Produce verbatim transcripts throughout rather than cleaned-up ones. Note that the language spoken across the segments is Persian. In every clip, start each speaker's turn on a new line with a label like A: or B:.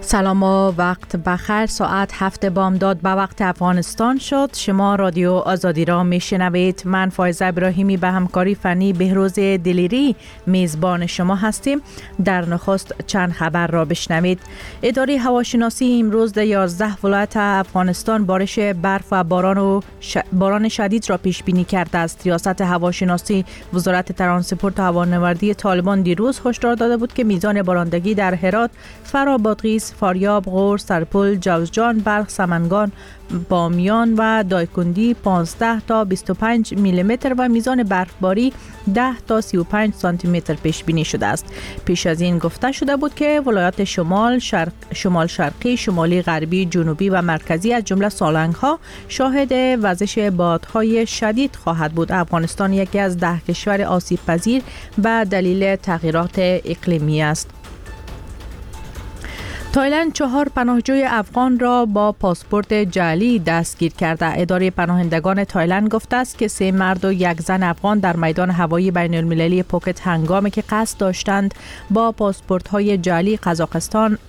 A: سلام و وقت بخیر. ساعت هفت بامداد به وقت افغانستان شد. شما رادیو آزادی را میشنوید. من فایزه ابراهیمی به همکاری فنی بهروز دلیری میزبان شما هستیم. در نخست چند خبر را بشنوید. اداره هواشناسی امروز در یازده ولایت افغانستان بارش برف و باران و ش... باران شدید را پیش بینی کرده است. ریاست هواشناسی وزارت ترانسپورت و هوانوردی طالبان دیروز هشدار داده بود که میزان بارندگی در هرات، فرا بادغیس، فاریاب، غور، سرپل، جوزجان، بلخ، سمنگان، بامیان و دایکندی پانزده تا بیست و پنج میلی متر و میزان برفباری ده تا سی و پنج سانتی متر پیش بینی شده است. پیش از این گفته شده بود که ولایات شمال شرق، شمال شرقی، شمالی غربی، جنوبی و مرکزی از جمله سالنگ ها شاهد وزش بادهای شدید خواهد بود. افغانستان یکی از ده کشور آسیب پذیر به دلیل تغییرات اقلیمی است. تایلند چهار پناهجوی افغان را با پاسپورت جعلی دستگیر کرده. اداره پناهندگان تایلند گفته است که سه مرد و یک زن افغان در میدان هوایی بین المللی پوکت هنگامی که قصد داشتند با پاسپورت های جعلی قزاقستان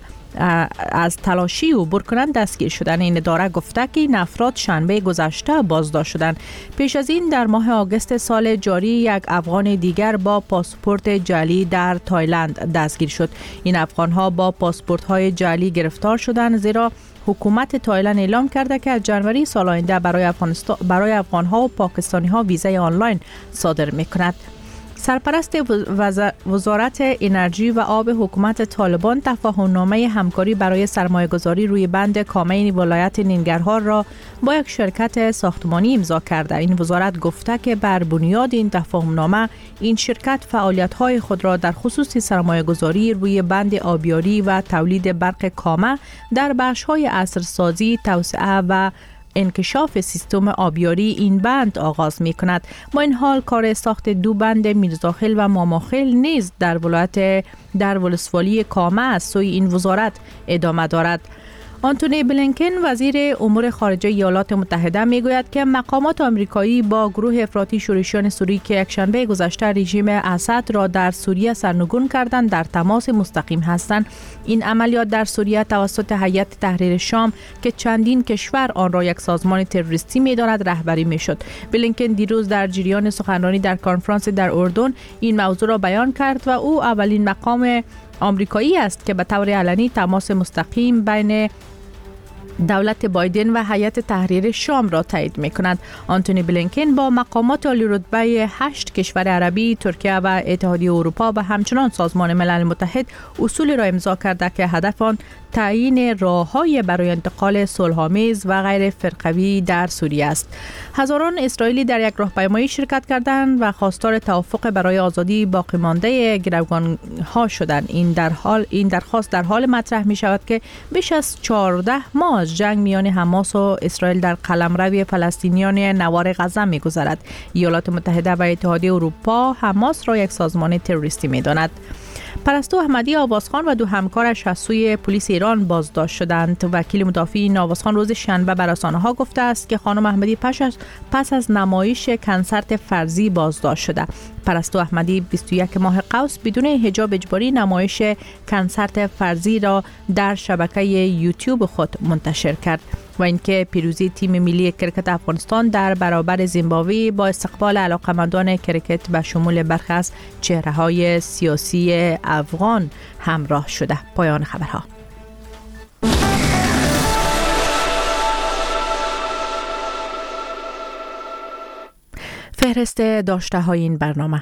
A: از تلاشی عبور کنند دستگیر شدند. این اداره گفته که این افراد شنبه گذشته بازداشت شدند. پیش از این در ماه آگوست سال جاری یک افغان دیگر با پاسپورت جعلی در تایلند دستگیر شد. این افغان ها با پاسپورت های جعلی گرفتار شدند زیرا حکومت تایلند اعلام کرده که از جنوری سال آینده برای افغانستان برای افغان ها و پاکستانی ها ویزای آنلاین صادر می‌کند. سرپرست وزارت انرژی و آب حکومت طالبان تفاهم‌نامه همکاری برای سرمایه‌گذاری روی بند کامین ولایت ننگرهار را با یک شرکت ساختمانی امضا کرده. این وزارت گفته که بر بنیاد این تفاهم‌نامه این شرکت فعالیت‌های خود را در خصوص سرمایه‌گذاری روی بند آبیاری و تولید برق کامه در بخش‌های عصرسازی، توسعه و انکشاف سیستم آبیاری این بند آغاز می کند. با این حال کار ساخت دو بند میرزاخیل و ماماخیل نیز در ولایت در ولسوالی کامه از سوی این وزارت ادامه دارد. آنتونی بلینکن وزیر امور خارجه ایالات متحده میگوید که مقامات آمریکایی با گروه افراطی شورشیان سوری که یکشنبه گذشته رژیم اسد را در سوریه سرنگون کردند در تماس مستقیم هستند. این عملیات در سوریه توسط هیئت تحریر شام که چندین کشور آن را یک سازمان تروریستی می‌داند رهبری می‌شد. بلینکن دیروز در جریان سخنرانی در کنفرانس در اردن این موضوع را بیان کرد و او اولین مقام آمریکایی است که به طور علنی تماس مستقیم بین دولت بایدن و هیئت تحریر شام را تایید می‌کند. آنتونی بلینکن با مقامات عالی رتبه هشت کشور عربی، ترکیه و اتحادیه اروپا و همچنان سازمان ملل متحد اصول را امضا کرده که هدف آن تعیین راه‌های برای انتقال صلح‌آمیز و غیر فرقوی در سوریه است. هزاران اسرائیلی در یک راهپیمایی شرکت کردند و خواستار توافق برای آزادی باقی مانده گروگان‌ها شدند. این در حال این درخواست در حال مطرح می‌شود که بیش از چهارده ماه از جنگ میان حماس و اسرائیل در قلمرو فلسطینیان نوار غزه می‌گذرد. ایالات متحده و اتحادیه اروپا حماس را یک سازمان تروریستی می‌داند. پرستو احمدی آوازخان و دو همکارش از سوی پلیس ایران بازداشت شدند. وکیل مدافع این آوازخان روز شنبه به رسانه‌ها گفته است که خانم احمدی پس از پس از نمایش کنسرت فرضی بازداشت شده. پرستو احمدی بیست و یک ماه قوس بدون حجاب اجباری نمایش کنسرت فرضی را در شبکه یوتیوب خود منتشر کرد و اینکه پیروزی تیم ملی کرکت افغانستان در برابر زیمبابوه با استقبال علاقمندان کرکت به شمول برخی از چهره‌های سیاسی افغان همراه شده. پایان خبرها. فهرست داشته های این برنامه.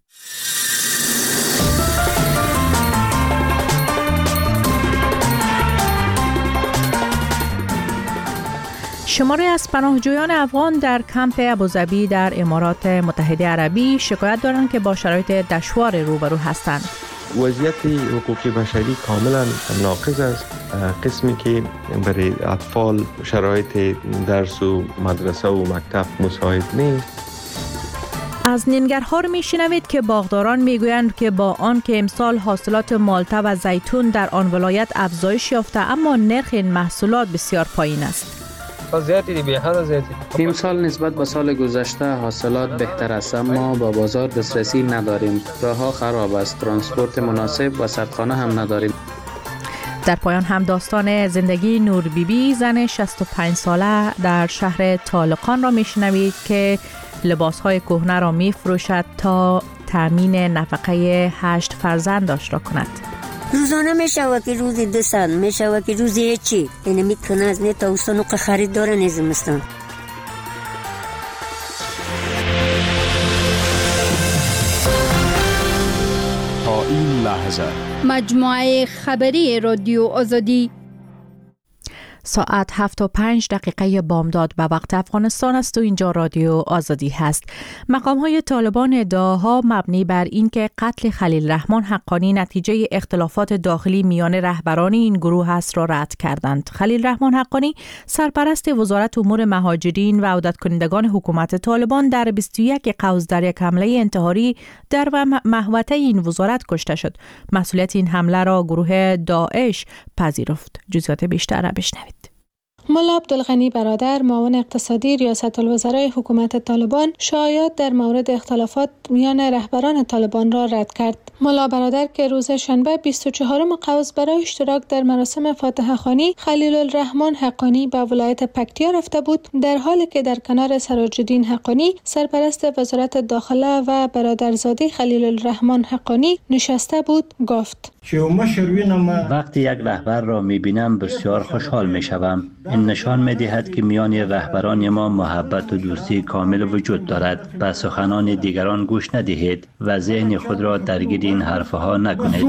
A: شماری از پناهجویان افغان در کمپ ابوظبی در امارات متحده عربی شکایت دارند که با شرایط دشوار روبرو هستند.
B: وضعیت حقوق بشری کاملا ناقض است. قسمی که برای اطفال شرایط درس و مدرسه و مکتب مساعد نیست.
A: از ننگرهار میشنوید که باغداران میگویند که با آن که امسال حاصلات مالته و زیتون در آن ولایت افزایش یافته اما نرخ این محصولات بسیار پایین است.
C: امسال نسبت به سال گذشته حاصلات بهتر است اما با بازار دسترسی نداریم. راه‌ها خراب است، ترانسپورت مناسب و سردخانه هم نداریم.
A: در پایان هم داستان زندگی نور بیبی زن شصت و پنج ساله در شهر طالقان را میشنوید که لباسهای کهنه را میفروشد تا تامین نفقه هشت فرزندش را کند.
D: روزانه میشوه که روزی دو سال میشوه که روزی هیچی، یعنی میتونه از نیت اوستانو که خرید داره نیزمستان.
E: تا این لحظه
F: مجموعه خبری رادیو آزادی
A: ساعت هفت و پنج دقیقه بامداد به وقت افغانستان است و اینجا رادیو آزادی هست. مقام‌های طالبان ادعاها مبنی بر اینکه قتل خلیل رحمان حقانی نتیجه اختلافات داخلی میان رهبران این گروه است را رد کردند. خلیل رحمان حقانی سرپرست وزارت امور مهاجرین و عودت کنندگان حکومت طالبان در بیست و یک قوس در یک حمله انتحاری در محوطه این وزارت کشته شد. مسئولیت این حمله را گروه داعش پذیرفت. جزئیات بیشتر را بشنوید.
G: ملا عبدالغنی برادر معاون اقتصادی ریاست الوزرای حکومت طالبان شایعات در مورد اختلافات میان رهبران طالبان را رد کرد. ملا برادر که روز شنبه بیست و چهارم قوس برای اشتراک در مراسم فاتحه خوانی خلیل الرحمن حقانی به ولایت پکتیا رفته بود، در حالی که در کنار سراج الدین حقانی سرپرست وزارت داخله و برادرزاده خلیل الرحمن حقانی نشسته بود، گفت:
H: وقتی یک رهبر را می‌بینم بسیار خوشحال می‌شوم. این نشان می‌دهد که میان رهبران ما محبت و دوستی کامل وجود دارد. به سخنان دیگران گوش ندهید و ذهن خود را درگیر این حرفها نکنید.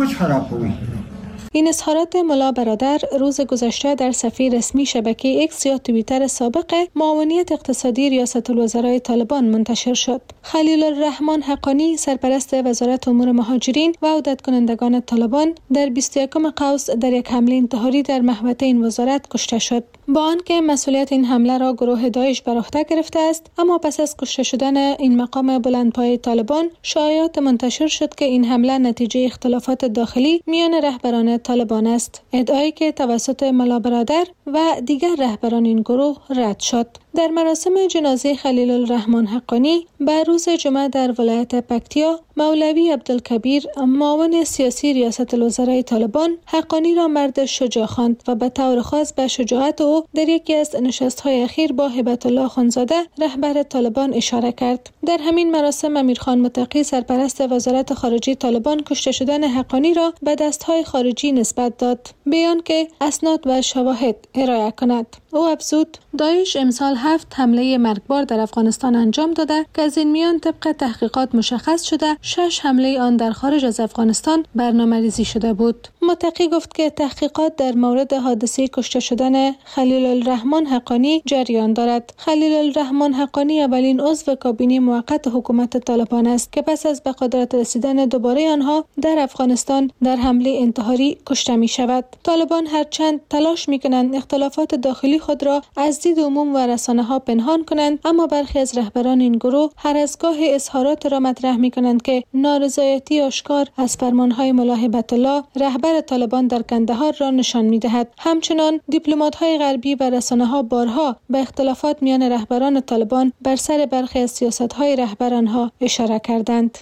G: این اظهارات ملا برادر روز گذشته در صفحه رسمی شبکه ایکس یا توییتر سابق معاونیت اقتصادی ریاست الوزرای طالبان منتشر شد. خلیل الرحمن حقانی سرپرست وزارت امور مهاجرین و عودت کنندگان طالبان در بیست و یکم قوس در یک حمله انتحاری در محوطه این وزارت کشته شد. با آنکه مسئولیت این حمله را گروه داعش بر عهده گرفته است، اما پس از کشته شدن این مقام بلندپایه طالبان شایعات منتشر شد که این حمله نتیجه اختلافات داخلی میان رهبران طالبان است، ادعایی که توسط ملا برادر و دیگر رهبران این گروه رد شد. در مراسم جنازه خلیل الرحمن حقانی به روز جمعه در ولایت پکتیا، مولوی عبدالکبیر معاون سیاسی ریاست الوزرای طالبان حقانی را مرد شجاع خواند و به طور خاص به شجاعت او در یکی از نشست‌های اخیر با هبت الله خانزاده رهبر طالبان اشاره کرد. در همین مراسم امیرخان متقی سرپرست وزارت خارجه طالبان کشته شدن حقانی را به دست‌های خارجی نسبت داد، بیان که اسناد و شواهد ارائه کند. او افزود: داعش امسال هفت حمله مرگبار در افغانستان انجام داده که از این میان طبق تحقیقات مشخص شده شش حمله آن در خارج از افغانستان برنامه‌ریزی شده بود. متقی گفت که تحقیقات در مورد حادثه کشته شدن خلیل الرحمن حقانی جریان دارد. خلیل الرحمن حقانی اولین عضو کابینه موقت حکومت طالبان است که پس از به قدرت رسیدن دوباره آنها در افغانستان در حمله انتحاری کشته می شود. طالبان هرچند تلاش می کنند اختلافات داخلی خود را از دید عموم و رسانه ها پنهان کنند، اما برخی از رهبران این گروه هر از گاه اظهارات را مطرح می کنند که نارضایتی آشکار از فرمانهای ملا هبت الله رهبر طالبان در کندهار را نشان می دهد. همچنان دیپلمات‌های غربی و رسانه ها بارها به اختلافات میان رهبران طالبان بر سر برخی از سیاست‌های رهبران ها اشاره کردند.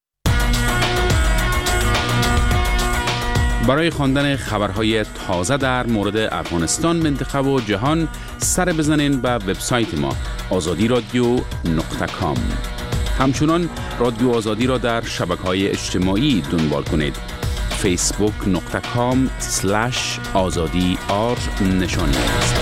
E: برای خواندن خبرهای تازه در مورد افغانستان، منطقه و جهان سر بزنین به وبسایت ما آزادی رادیو نقطه کام. همچنان رادیو آزادی را در شبکه‌های اجتماعی دنبال کنید: فیسبوک نقطه کام سلش آزادی آر نشانی است.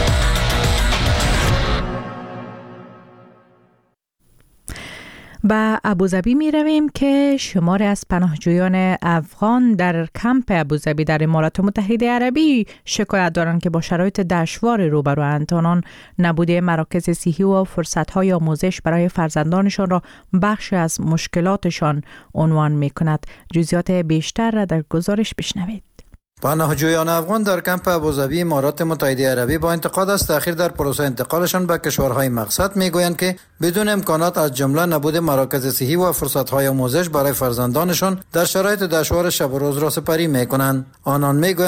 A: به ابوظبی می رویم که شمار از پناهجویان افغان در کمپ ابوظبی در امارات متحده عربی شکایت دارند که با شرایط دشوار روبروند. آنان نبود مراکز صحی و فرصت‌های آموزش برای فرزندانشان را بخش از مشکلاتشان عنوان می کند. جزئیات بیشتر را در گزارش بشنوید.
I: پناهجویان افغان در کمپ ابوظبی امارات متحده عربی با انتقاد از تأخیر در پروسه انتقالشان به کشورهای مقصد میگویند که بدون امکانات از جمله نبود مراکز صحی و فرصت‌های آموزش برای فرزندانشان در شرایط دشوار شب و روز را سپری میکنند. آنان میگویند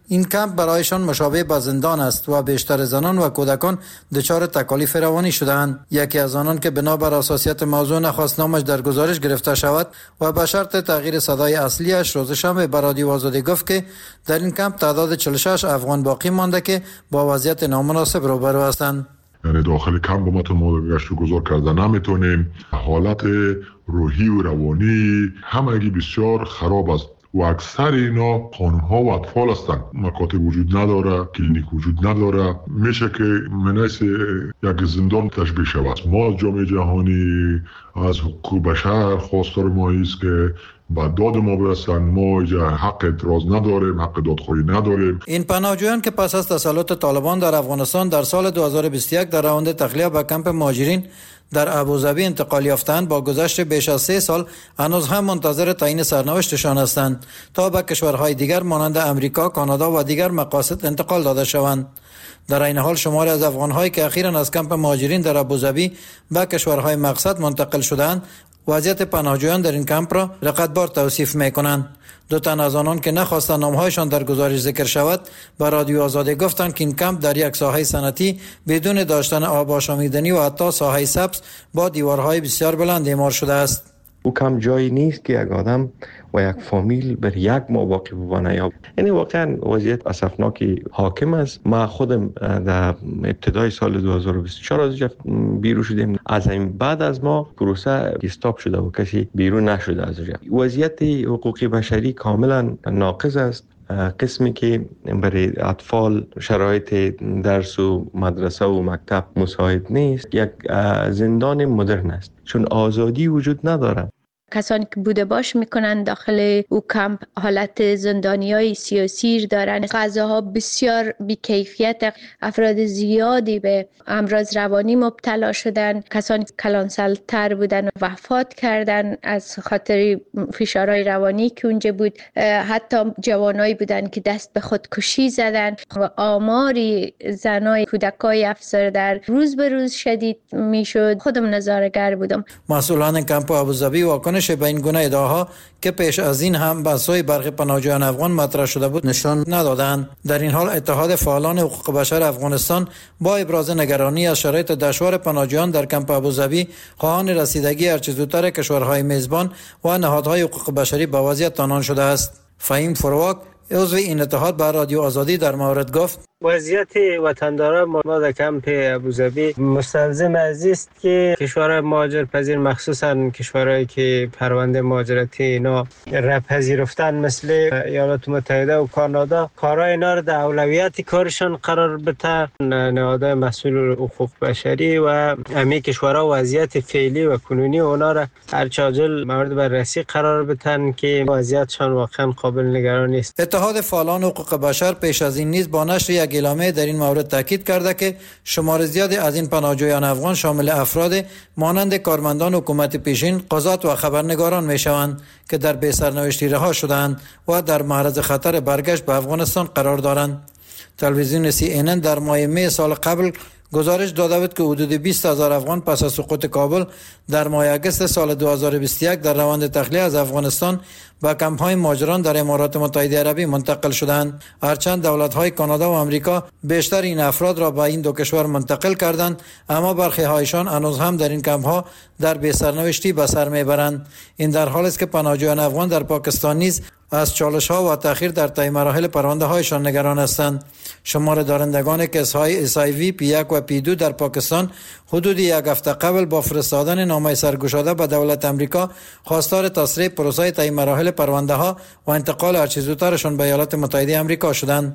I: این کمپ برایشان مشابه به زندان است و بیشتر زنان و کودکان دچار تکالیف روانی شده‌اند. یکی از آنان که بنابر اساسیت موضوع نخواست نامش در گزارش گرفته شود و به شرط تغییر صدای اصلیش روز شنبه به رادیو آزادی گفت که در این کمپ تعداد چهل و شش افغان باقی مانده که با وضعیت نامناسب روبرو هستند.
J: یعنی داخل کمپ ما ما گشت و گذار کرده نمیتونیم. حالت روحی و روانی همگی بسیار خراب است و اکثر اینا خانم‌ها و اطفال هستند. مکاتب وجود نداره، کلینیک وجود نداره. میشه که منیس یک زندان تشبیه شود. ما از جامعه جهانی از حقوق بشر خواستار ما است که با داد ما برسن. ما حق اعتراض نداریم، حق دادخواهی نداریم.
I: این پناهجویان که پس از تسلط طالبان در افغانستان در سال دو هزار و بیست و یک در راند تخلیه به کمپ مهاجرین در ابوظبی انتقال یافتند، با گذشت بیش از سه سال هنوز هم منتظر تعیین سرنوشتشان هستند تا به کشورهای دیگر مانند امریکا، کانادا و دیگر مقاصد انتقال داده شوند. در این حال شماری از افغان‌هایی که اخیراً از کمپ مهاجرین در ابوظبی به کشورهای مقصد منتقل شدند، وضعیت پناهجویان در این کمپ را رقتبار توصیف می‌کنند. دو تن از آنان که نخواستند نام‌هایشان در گزارش ذکر شود، به رادیو آزادی گفتند که این کمپ در یک ساحه صنعتی بدون داشتن آب آشامیدنی و حتی ساحه سبز با دیوارهای بسیار بلند اعمار شده است.
B: او کم جایی نیست که یک آدم و یک فامیل بر یک ماه باقی بمانه. یا یعنی واقعا وضعیت اسفناکی حاکم است. ما خودم در ابتدای سال دو هزار و بیست و چهار از اینجا بیرون شدیم. از این بعد از ما پروسه استاپ شده و کسی بیرون نشده از اینجا. وضعیت حقوقی بشری کاملا ناقص است. قسمی که برای اطفال شرایط درس و مدرسه و مکتب مساعد نیست، یک زندان مدرن است، چون آزادی وجود نداره.
K: کسانی که بوده باش میکنن داخل او کمپ حالت زندانیای سیاسی دارن. غذاها بسیار بیکیفیت، افراد زیادی به امراض روانی مبتلا شدن. کسانی که کلانسالتر بودن و وفات کردن از خاطر فشارهای روانی که اونجا بود. حتی جوانایی بودن که دست به خودکشی زدن و آماری زنای کودکای افسرده روز به روز شدید میشد. خودم نظاره‌گر بودم.
I: مسئولان کمپ ابوظبی واکنش به این گونه ادعاها که پیش از این هم به سوی برخی پناهجویان افغان مطرح شده بود نشان ندادند. در این حال اتحاد فعالان حقوق بشر افغانستان با ابراز نگرانی از شرایط دشوار پناهجویان در کمپ ابوظبی خواهان رسیدگی هرچه زودتر کشورهای میزبان و نهادهای حقوق بشری به وضعیت آنان شده است. فهیم فروک عضو این اتحاد به رادیو آزادی در مورد گفت:
L: وضعیت وطنداران ما در کمپ ابوظبی مستلزم از است که کشورهای مهاجرپذیر، مخصوصا کشورهایی که پرونده مهاجرتی اینا را پذیرفتن مثل ایالات متحده و کانادا، کارهای اینا را در اولویت کارشان قرار بده. نهادهای مسئول حقوق بشری و همه کشورها وضعیت فعلی و کنونی اونا را هر چاجل مورد بررسی قرار بدن که وضعیتشان واقعا قابل نگرانی است.
I: اتحاد فعالان حقوق بشر پیش از این نیز با نشر یک اعلامیه در این مورد تاکید کرده که شمار زیادی از این پناهجویان افغان شامل افراد مانند کارمندان حکومت پیشین، قضات و خبرنگاران میشوند که در بی سرنوشتی رها شدند و در معرض خطر برگشت به افغانستان قرار دارند. تلویزیون سی ان ان در ماه می سال قبل گزارش داده بود که حدود بیست هزار افغان پس از سقوط کابل در ماه اگست سال دو هزار و بیست و یک در روند تخلیه از افغانستان به کمپ‌های مهاجران در امارات متحده عربی منتقل شدند. هرچند دولت‌های کانادا و آمریکا بیشتر این افراد را به این دو کشور منتقل کردند، اما برخی هایشان هنوز هم در این کمپ‌ها در بی سرنوشتی به سر میبرند. این در حالی است که پناهجویان افغان در پاکستان نیز از چالش‌ها و تأخیر در طی مراحل پرونده‌هایشان نگران هستند. شمار دارندگان کیس‌های اس آی وی پی یک و پی دو در پاکستان حدود یک هفته قبل با فرستادن نامه سرگشاده به دولت آمریکا خواستار تسریع پروسه طی مراحل پرونده‌ها و انتقال هر چه زودترشان به ایالات متحده آمریکا شدند.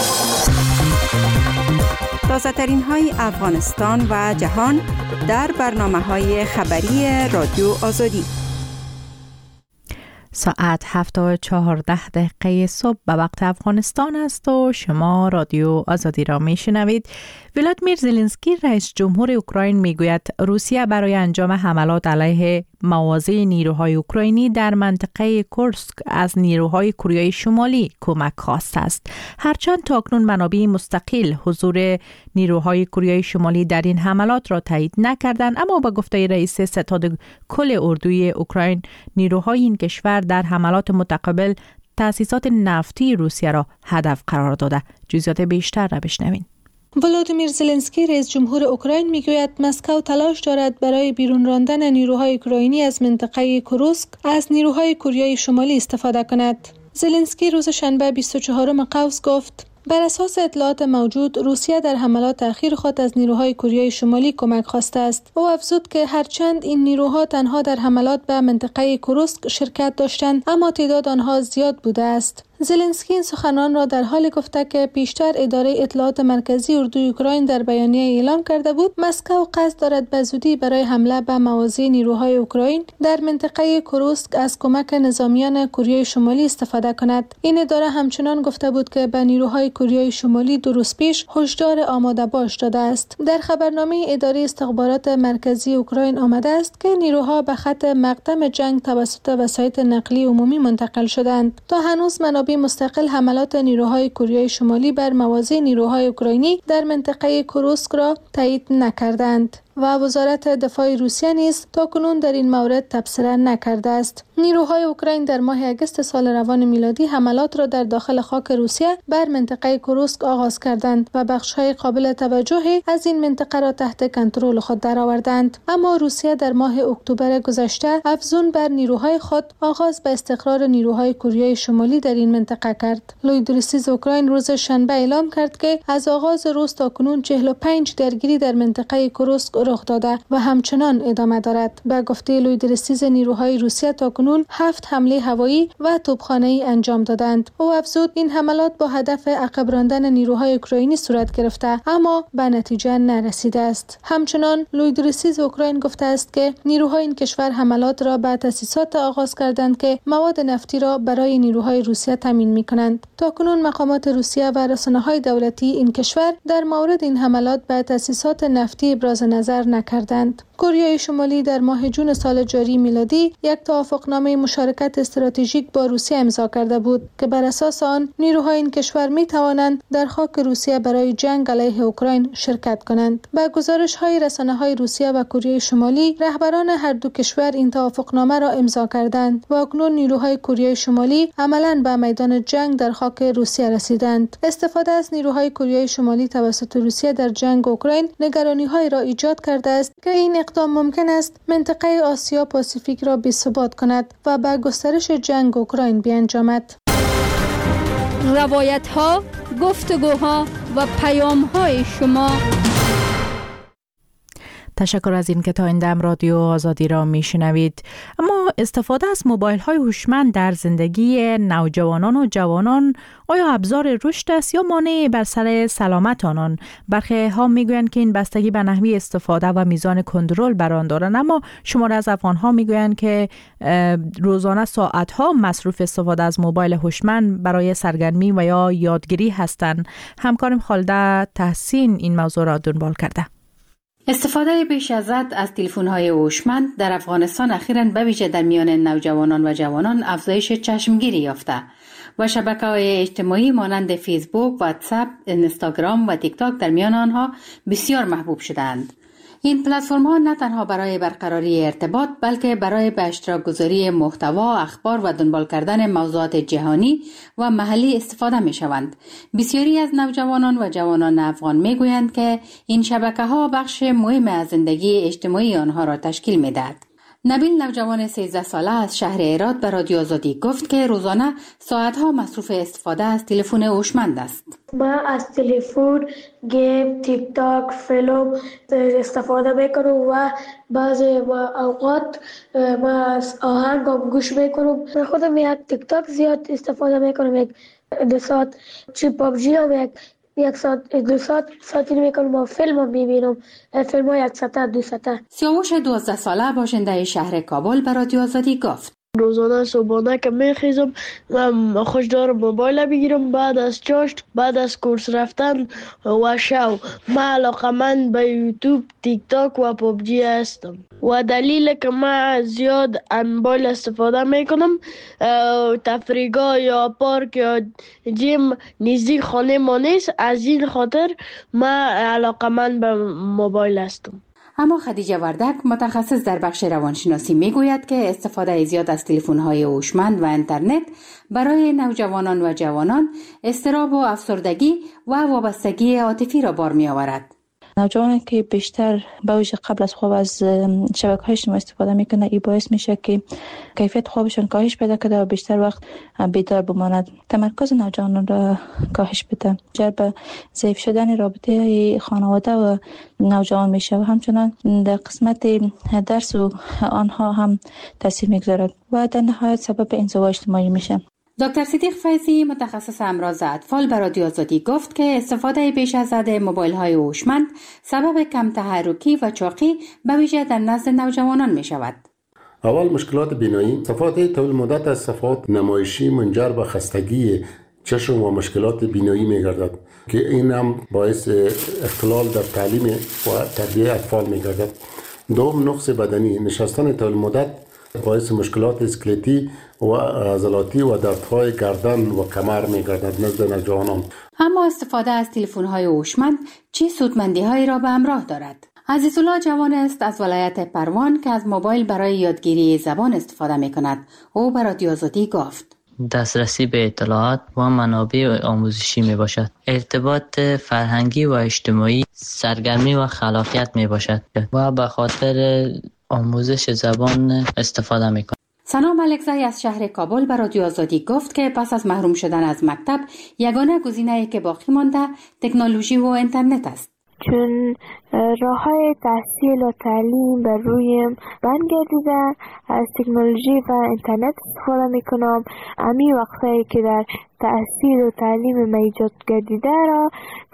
M: تازه‌ترین های افغانستان و جهان در برنامه‌های خبری رادیو آزادی.
A: ساعت هفت و چهارده دقیقه صبح به وقت افغانستان است و شما رادیو آزادی را می شنوید. ولادیمیر زلنسکی رئیس جمهور اوکراین می گوید روسیه برای انجام حملات علیه مواضع نیروهای اوکراینی در منطقه کورسک از نیروهای کره شمالی کمک خواسته است. هرچند تاکنون منابع مستقل حضور نیروهای کره شمالی در این حملات را تایید نکردند، اما با گفته رئیس ستاد کل اردوی اوکراین نیروهای این کشور در حملات متقابل تأسیسات نفتی روسیه را هدف قرار داده. جزئیات بیشتر را بشنوین.
G: ولادیمیر زلنسکی رئیس جمهور اوکراین میگوید مسکو تلاش دارد برای بیرون راندن نیروهای اوکراینی از منطقه کوروسک از نیروهای کوریای شمالی استفاده کند. زلنسکی روز شنبه بیست و چهارم قوس گفت بر اساس اطلاعات موجود روسیه در حملات اخیر خود از نیروهای کوریای شمالی کمک خواسته است. او افزود که هرچند این نیروها تنها در حملات به منطقه کوروسک شرکت داشتند اما تعداد آنها زیاد بوده است. زلنسکی این سخنان را در حالی گفته که پیشتر اداره اطلاعات مرکزی اردوی اوکراین در بیانیه اعلام کرده بود مسکو قصد دارد به زودی برای حمله به مواضع نیروهای اوکراین در منطقه کوروسک از کمک نظامیان کوریای شمالی استفاده کند. این اداره همچنان گفته بود که به نیروهای کوریای شمالی دو روز پیش هشدار آماده باش داده است. در خبرنامه اداره استخبارات مرکزی اوکراین آمده است که نیروها به خط مقدم جنگ توسط وسایط نقلی عمومی منتقل شدند. تا هنوز منابع مستقل حملات نیروهای کوریای شمالی بر مواضع نیروهای اوکراینی در منطقه کوروسک را تایید نکردند و وزارت دفاع روسیه نیز تاکنون در این مورد تبصره نکرده است. نیروهای اوکراین در ماه اگست سال روان میلادی حملات را در داخل خاک روسیه بر منطقه کوروسک آغاز کردند و بخش‌های قابل توجهی از این منطقه را تحت کنترل خود درآوردند. اما روسیه در ماه اکتبر گذشته افزون بر نیروهای خود آغاز به استقرار نیروهای کوریای شمالی در این منطقه کرد. لویدرسیز اوکراین روز شنبه اعلام کرد که از آغاز روز تاکنون چهل و پنج درگیری در منطقه کوروسک رخ داده و همچنان ادامه دارد. به گفته لویدرسیز نیروهای روسیه تاکنون هفت حمله هوایی و توپخانه‌ای انجام دادند. او افزود این حملات با هدف عقب راندن نیروهای اوکراینی صورت گرفته اما به نتیجه نرسیده است. همچنان لویدرسیز اوکراین گفته است که نیروهای این کشور حملات را به تأسیسات آغاز کردند که مواد نفتی را برای نیروهای روسیه تامین می‌کنند. تاکنون مقامات روسیه و رسانه‌های دولتی این کشور در مورد این حملات به تأسیسات نفتی ابراز نظر نکردند. کره شمالی در ماه جون سال جاری میلادی یک توافقنامه مشارکت استراتژیک با روسیه امضا کرده بود که بر اساس آن نیروهای این کشور می توانند در خاک روسیه برای جنگ علیه اوکراین شرکت کنند. با گزارش‌های رسانه‌های روسیه و کره شمالی رهبران هر دو کشور این توافقنامه را امضا کردند و اکنون نیروهای کره شمالی عملاً به میدان جنگ در خاک روسیه رسیدند. استفاده از نیروهای کره شمالی توسط روسیه در جنگ اوکراین نگرانی‌های را ایجاد کرده است که این اقدام ممکن است منطقه آسیا پاسیفیک را بی‌ثبات کند و به گسترش جنگ اوکراین بیانجامد.
F: روایت‌ها، گفتگوها و پیام‌های شما.
A: تشکر از این که تا این دم رادیو آزادی را میشنوید. اما استفاده از موبایل های هوشمند در زندگی نوجوانان و جوانان آیا ابزار رشد است یا مانع بر سر سلامت آنان؟ برخی ها میگویند که این بستگی به نحوی استفاده و میزان کنترل بر آن دارند، اما شماره از افغان ها میگویند که روزانه ساعت ها مصروف استفاده از موبایل هوشمند برای سرگرمی و یا یادگیری هستند. همکارم خالده تحسین این موضوع را دنبال کرده.
N: استفاده بیش از حد از تلفن‌های هوشمند در افغانستان اخیراً به ویژه در میان نوجوانان و جوانان افزایش چشمگیری یافته و شبکه‌های اجتماعی مانند فیسبوک، واتساپ، اینستاگرام و تیک تاک در میان آنها بسیار محبوب شدند. این پلتفرم‌ها نه تنها برای برقراری ارتباط بلکه برای به اشتراک گذاری محتوا، اخبار و دنبال کردن موضوعات جهانی و محلی استفاده می‌شوند. بسیاری از نوجوانان و جوانان افغان می‌گویند که این شبکه‌ها بخش مهم از زندگی اجتماعی آنها را تشکیل می‌دهد. نبیل نوجوان سیزده ساله از شهر هرات به رادیو آزادی گفت که روزانه ساعت‌ها مصروف استفاده از تلفن هوشمند است.
O: ما از تلفن، گیم، تیک تاک، فیلم استفاده میکنم و بعضی اوقات ما از آهنگ هم گوش میکنم. من خودم یک تیک تاک زیاد استفاده میکنم، یک دو ساعت. چی پابجی هم یک یک ساعت دو ساعت ساعتی میکنم و فیلم هم میبینم، فیلم ها یک ساعت دو ساعت.
N: سیاوش دوازده ساله باشنده شهر کابل به رادیو آزادی گفت
P: روزانه صبحانه که میخیزم من خوش دارم موبایل بگیرم، بعد از چاشت، بعد از کورس رفتن و شو من علاقمند به یوتیوب، تیک تاک و پابجی هستم و دلیل که من زیاد موبایل استفاده میکنم تفریحگاه یا پارک یا جیم نزدیک خانه ما نیست، از این خاطر من علاقمند به موبایل هستم.
N: اما خدیجه وردک متخصص در بخش روانشناسی میگوید که استفاده زیاد از تلفن‌های هوشمند و اینترنت برای نوجوانان و جوانان اضطراب و افسردگی و وابستگی عاطفی را بار می‌آورد.
Q: نوجوانی که بیشتر به ویژه قبل از خواب از شبکه‌های اجتماعی استفاده میکنه، این باعث میشه که کیفیت خوابشون کاهش پیدا کنه و بیشتر وقت بیدار بماند. تمرکز نوجوانان را کاهش بده، جلب ضعیف شدن رابطه خانواده و نوجوان میشه و همچنان در قسمت درس و آنها هم تاثیر میگذارد و در نهایت سبب انزوا اجتماعی میشه.
N: دکتر صدیق فیضی متخصص امراض اطفال به رادیو آزادی گفت که استفاده بیش از حد موبایل‌های هوشمند سبب کم تحرکی و چاقی به ویژه در نزد نوجوانان می شود.
R: اول مشکلات بینایی، استفاده طول مدت از صفحات نمایشی منجر به خستگی چشم و مشکلات بینایی می گردد که این هم باعث اختلال در تعلیم و تربیت اطفال می گردد. دوم، نقص بدنی، نشستن طول مدت باعث مشکلات اسکلتی و عضلاتی و دردهای گردن و کمر می‌گردد نزد نوجوانان.
N: اما استفاده از تلفن‌های هوشمند چه سودمندی‌هایی را به همراه دارد؟ عزیزالله جوان است از ولایت پروان که از موبایل برای یادگیری زبان استفاده می‌کند. او به رادیو آزادی گفت:
S: دسترسی به اطلاعات و منابع آموزشی می باشد. ارتباط فرهنگی و اجتماعی، سرگرمی و خلاقیت می باشد و به خاطر آموزش زبان استفاده می کند.
N: سنا ملکزی از شهر کابل به رادیو آزادی گفت که پس از محروم شدن از مکتب یگانه گزینه‌ای که باقی مانده تکنولوژی و اینترنت است.
T: چون راه‌های تحصیل و تعلیم بر رویم بند گردیده، از تکنولوژی و اینترنت استفاده میکنم. امی وقتی که در تحصیل و تعلیم ما ایجاد گردیده را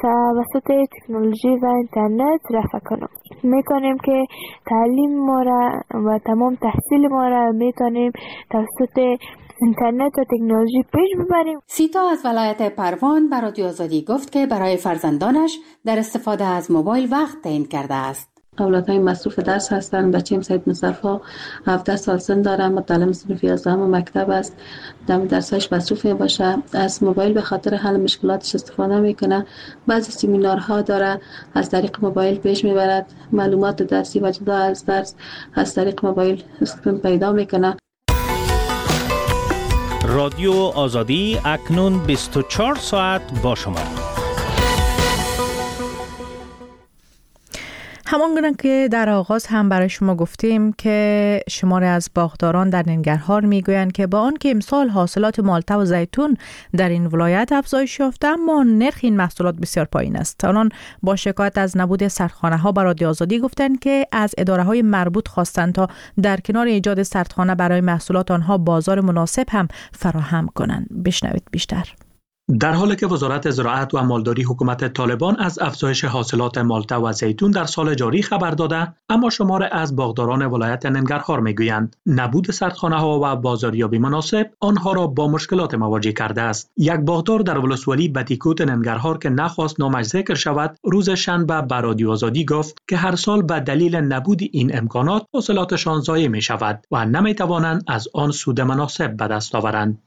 T: توسط تکنولوژی و اینترنت رفع کنم. میتونیم که تعلیم ما را و تمام تحصیل ما را میتونیم توسط اینترنت و تکنولوژی پیش ببریم.
N: سیتا از ولایت پروان به رادیو آزادی گفت که برای فرزندانش در استفاده از موبایل وقت تعیین کرده است.
U: اولادهای مصروف درس هستند. بچه‌م سید مصطفی هفده سال سن داره، متعلم صنف یازدهم مکتب است. در درسش مصروف باشه، از موبایل به خاطر حل مشکلاتش استفاده میکنه. بعضی سمینارها داره، از طریق موبایل پیش میبرد. معلومات درسی و جدا از درس از طریق موبایل پیدا میکنه.
V: رادیو آزادی اکنون بیست و چهار ساعت با شما.
A: همانگونه که در آغاز هم برای شما گفتیم که شماری از باغداران در ننگرهار میگویند که با آنکه امسال حاصلات مالته و زیتون در این ولایت افزایش یافته، اما نرخ این محصولات بسیار پایین است. آنان با شکایت از نبود سردخانه ها به رادیو آزادی گفتند که از اداره های مربوط خواستند تا در کنار ایجاد سردخانه برای محصولات آنها بازار مناسب هم فراهم کنند. بشنوید بیشتر.
W: در حالی که وزارت زراعت و مالداری حکومت طالبان از افزایش حاصلات مالته و زیتون در سال جاری خبر داده، اما شمار از باغداران ولایت ننگرهار میگویند نبود سردخانه ها و بازاریابی مناسب آنها را با مشکلات مواجه کرده است. یک باغدار در ولسوالی بتیکوت ننگرهار که نخواست نامش ذکر شود، روز شنبه به رادیو آزادی گفت که هر سال به دلیل نبود این امکانات حاصلاتشان ضایع می شود و نمی توانند از آن سود مناسب به دست آورند.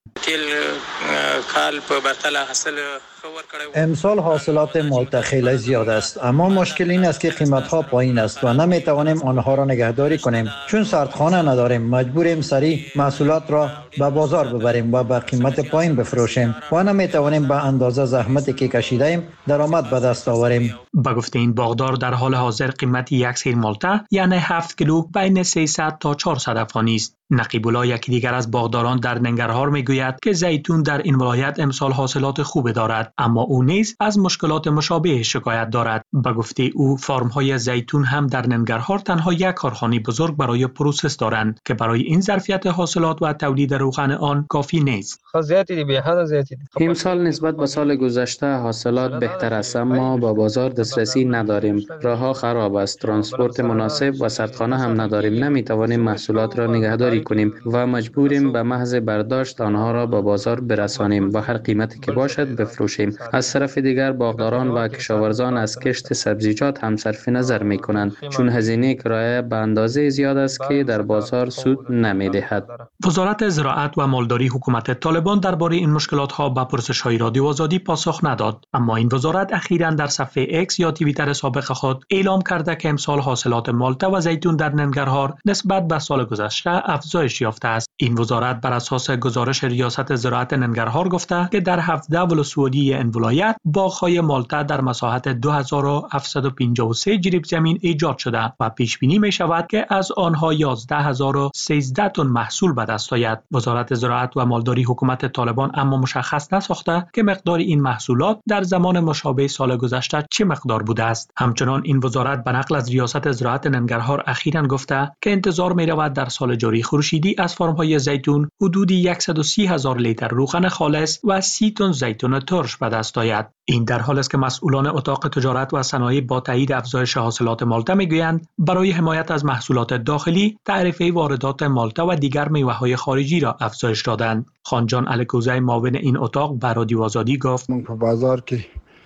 I: امسال حاصلات مالته خیلی زیاد است، اما مشکل این است که قیمت‌ها پایین است و نمی‌توانیم آنها را نگهداری کنیم. چون سردخانه نداریم، مجبوریم سریع محصولات را به بازار ببریم و به قیمت پایین بفروشیم و نمی‌توانیم به اندازه زحمتی که کشیدیم درآمد به دست آوریم.
W: به گفته این باغدار در حال حاضر قیمت یک سیر مالته یعنی هفت کیلو بین سیصد تا چهارصد افغانی است. نقیب الله یکی دیگر از باغداران در ننگرهار میگوید که زیتون در این ولایت امسال حاصلات خوب دارد، اما او نیز از مشکلات مشابه شکایت دارد. به گفته او فارم‌های زیتون هم در ننگرهار تنها یک کارخانه بزرگ برای پروسس دارند که برای این ظرفیت حاصلات و تولید روغن آن کافی نیست.
C: امسال نسبت به سال گذشته حاصلات بهتر است، اما با بازار دسترسی نداریم. راه‌ها خراب است، ترانسپورت مناسب و سردخانه هم نداریم. نمی‌توانیم محصولات را نگهداری کنیم و مجبوریم به محض برداشت آنها را به بازار برسانیم. برسانیم، با هر قیمتی که باشد بفروشیم. از طرف دیگر باغداران و کشاورزان از کشت سبزیجات هم صرف نظر می کنند، چون هزینه کرایه به اندازه زیاد است که در بازار سود نمی دهد.
W: وزارت زراعت و مالداری حکومت طالبان درباره این مشکلات ها به پرسش‌های رادیو آزادی پاسخ نداد، اما این وزارت اخیراً در صفحه ایکس یا توییتر سابق خود اعلام کرده که امسال حاصلات مالتا و زیتون در ننگرهار نسبت به سال گذشته افزایش یافته است. این وزارت بر اساس گزارش ریاست زراعت ننگرهار گفته که در هفده ولسوالی این ولایت باغ‌های مالتا در مساحت دو هزار و هفتصد و پنجاه و سه جریب زمین ایجاد شده و پیش بینی می شود که از آنها یازده هزار و سیزده تن محصول به دست آید. وزارت زراعت و مالداری حکومت طالبان اما مشخص نساخته که مقدار این محصولات در زمان مشابه سال گذشته چه مقدار بوده است. همچنان این وزارت به نقل از ریاست زراعت ننگرهار اخیراً گفته که انتظار می رود در سال جاری خورشیدی از فرم‌های زیتون حدود صد و سی هزار لیتر روغن خالص و سی تن زیتون ترش به دست آید. این در حالی است که مسئولان اتاق تجارت و صنایع با تایید افزایش حاصلات مالتا میگویند برای حمایت از محصولات داخلی تعرفه واردات مالتا و دیگر میوه‌های خارجی را افزایش دادند. خانجان الکوزی معاون این اتاق به رادیو آزادی گفت
D: من بازار که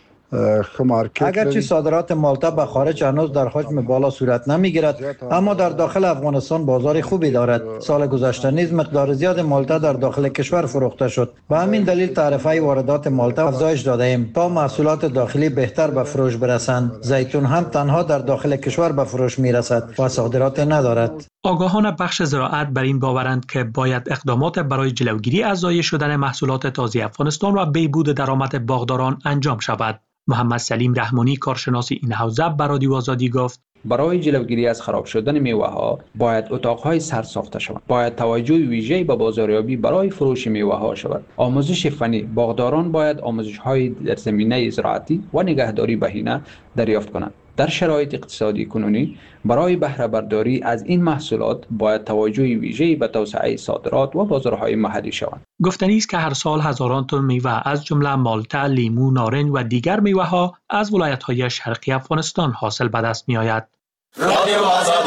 I: اگرچه صادرات مالتا به خارج هنوز در حجم بالا صورت نمیگیرد، اما در داخل افغانستان بازار خوبی دارد. سال گذشته نیز مقدار زیاد مالتا در داخل کشور فروخته شد. به همین دلیل تعرفه واردات مالتا افزایش داده ایم تا محصولات داخلی بهتر به فروش برسند. زیتون هم تنها در داخل کشور به فروش میرسد و صادرات ندارد.
W: آگاهان بخش زراعت بر این باورند که باید اقدامات برای جلوگیری از ضایع شدن محصولات تازه افغانستان و بهبود درآمد باغداران انجام شود. محمد سلیم رحمانی کارشناس این حوزه به رادیو آزادی گفت
E: برای جلوگیری از خراب شدن میوه ها باید اتاقهای سر ساخته شوند. باید توجه ویژه‌ای به بازاریابی برای فروش میوه ها شود. آموزش فنی باغداران باید آموزش های در زمینه زراعتی و نگهداری بهینه دریافت کنند. در شرایط اقتصادی کنونی برای بهره برداری از این محصولات باید توجه ویژه‌ای به توسعه صادرات و بازارهای محلی شوند.
W: گفتنی است که هر سال هزاران تن میوه از جمله مالتا، لیمو، نارنج و دیگر میوه ها از ولایت‌های شرقی افغانستان حاصل به دست می‌آید. رادیو آزادی.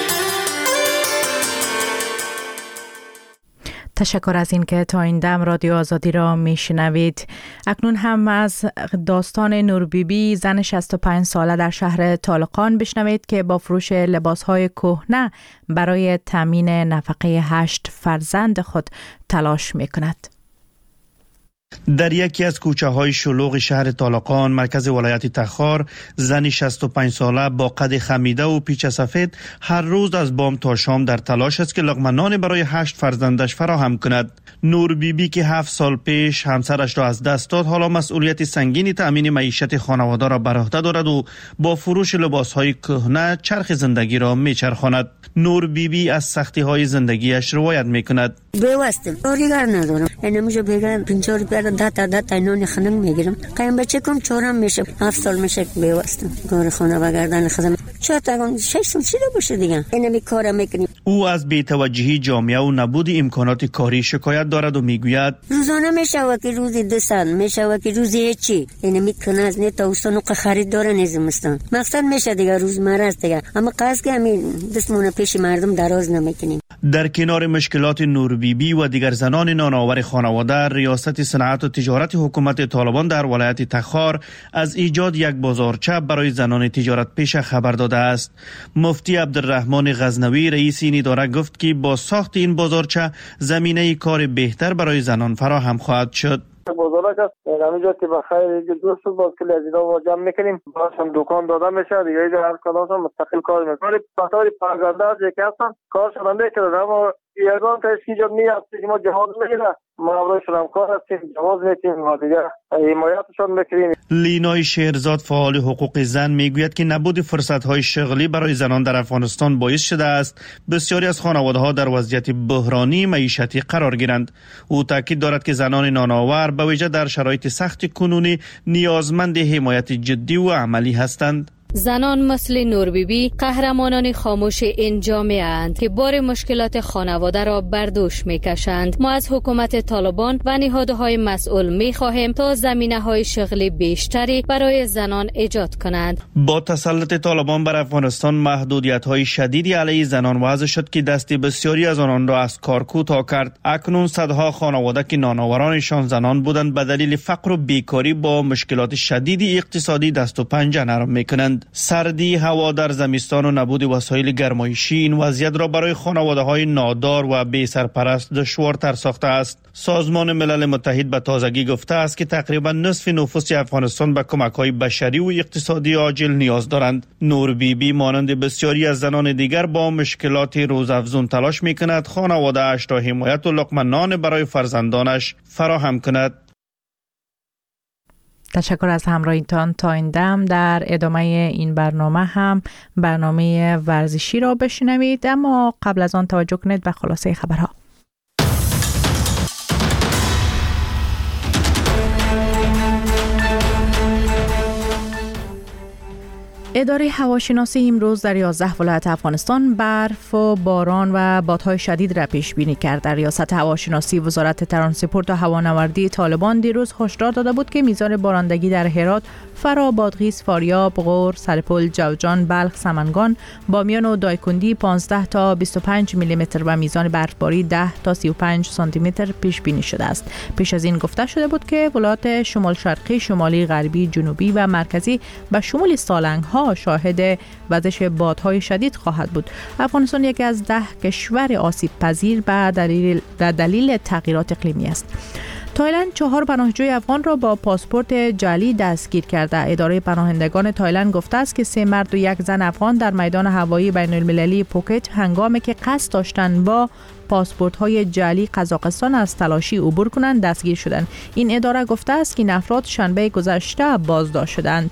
A: تشکر از این که تا این دم رادیو آزادی را میشنوید. اکنون هم از داستان نور بیبی زن شصت و پنج ساله در شهر طالقان بشنوید که با فروش لباسهای کهنه برای تامین نفقه هشت فرزند خود تلاش میکند.
H: در یکی از کوچه های شلوغ شهر طالقان مرکز ولایت تخار زنی شصت و پنج ساله با قد خمیده و پیچ سفید هر روز از بام تا شام در تلاش است که لقمه نان برای هشت فرزندش فراهم کند. نور بیبی بی که هفت سال پیش همسرش را از دست داد حالا مسئولیت سنگین تأمین معیشت خانواده را بر عهده دارد و با فروش لباس های کهنه چرخ زندگی را میچرخاند. نور بیبی بی از سختی های زندگیش روایت میکند.
X: بیوستم اوریگر ندارم، اینمیشو بگم پنجاه روپیه را ده تا ده تا نان خنک میگیرم. قایم بچه کم چهارم میشه، هفت سال میشه بیوستم کار خانه و گردن خدمت. چهار تا شش سال چی باشه دیگه اینمی کارا میکنیم.
H: او از بی‌توجهی جامعه و نبود امکانات کاری شکایت دارد و میگوید
X: روزانه میشه که روزی دو سال میشه که روزی چی اینمی کنه از نه تا اوستانو خرید داره نزمستان مقصد میشه دیگه روزمره است دیگه، اما قصد که همین دستمون پیش مردم دراز نمیکنیم.
H: در کنار مشکلات نور بیبی و دیگر زنان نانآور خانواده، ریاست صنعت و تجارت حکومت طالبان در ولایت تخار از ایجاد یک بازارچه برای زنان تجارت پیشه خبر داده است. مفتی عبدالرحمن غزنوی رئیس این اداره گفت که با ساخت این بازارچه زمینه کار بهتر برای زنان فراهم خواهد شد.
Y: بازارک است همینجا که بخیر دوست شد باز کلی از اینا جمع میکنیم باز هم دکان داده میشه دیگه اینجا هر کدامشون مستقل کار میکنه. پاساری پرگرده از یکی هستن کار شدن میکنه، اما یگان تا اینجا نیست که ما جهاز میگیره ما برای شدم کار هستیم جواز میکنیم و دیگه حمایتشون میکنیم.
H: لینای شهرزاد فعال حقوق زن میگوید که نبود فرصت‌های شغلی برای زنان در افغانستان باعث شده است بسیاری از خانواده‌ها در وضعیت بحرانی معیشتی قرار گیرند. او تاکید دارد که زنان نانآور به ویژه در شرایط سخت کنونی نیازمند حمایت جدی و عملی هستند.
B: زنان مثل نور بیبی قهرمانان خاموش این جامعه اند که بار مشکلات خانواده را بر دوش میکشند. ما از حکومت طالبان و نهادهای مسئول میخواهیم تا زمینه‌های شغلی بیشتری برای زنان ایجاد کنند.
H: با تسلط طالبان بر افغانستان محدودیت‌های شدیدی علیه زنان وضع شد که دست بسیاری از آنان را از کار کوتاه کرد. اکنون صدها خانواده که نانآورانشان زنان بودند به دلیل فقر و بیکاری با مشکلات شدیدی اقتصادی دست و پنجه نرم میکنند. سردی هوا در زمستان و نبود وسایل گرمایشی این وضعیت را برای خانواده‌های نادار و بی سرپرست دشوارتر ساخته است. سازمان ملل متحد به تازگی گفته است که تقریبا نصف نفوس افغانستان به کمک‌های بشری و اقتصادی عاجل نیاز دارند. نور بیبی مانند بسیاری از زنان دیگر با مشکلات روزافزون تلاش می‌کند خانواده اش را حمایت و لقمه نان برای فرزندانش فراهم کند.
A: تشکر از همراهیتان تا این دم. در ادامه این برنامه هم برنامه ورزشی را بشنوید، اما قبل از آن توجه کنید به خلاصه خبرها. اداره هواشناسی امروز در یازده ولایت افغانستان برف و باران و بادهای شدید را پیش بینی کرد. در ریاست هواشناسی وزارت ترانسپورت و هوانوردی طالبان دیروز هشدار داده بود که میزان بارندگی در هرات، فرا، بادغیس، فاریاب، غور، سرپل، جوزجان، بلخ، سمنگان، بامیان و دایکندی پانزده تا بیست و پنج میلی متر و میزان برفباری ده تا سی و پنج سانتی متر پیش بینی شده است. پیش از این گفته شده بود که ولایات شمال شرقی، شمالی، غربی، جنوبی و مرکزی به شمول سالنگ ها شاهد وزش بادهای شدید خواهد بود. افغانستان یکی از ده کشور آسیب پذیر به دلیل, دلیل تغییرات اقلیمی است. تایلند چهار پناهجوی افغان را با پاسپورت جعلی دستگیر کرده. اداره پناهندگان تایلند گفته است که سه مرد و یک زن افغان در میدان هوایی بین المللی پوکت هنگامی که قصد داشتند با پاسپورت های جعلی قزاقستان از تلاشی عبور کنند دستگیر شدند. این اداره گفته است که این افراد شنبه گذشته بازداشت شدند.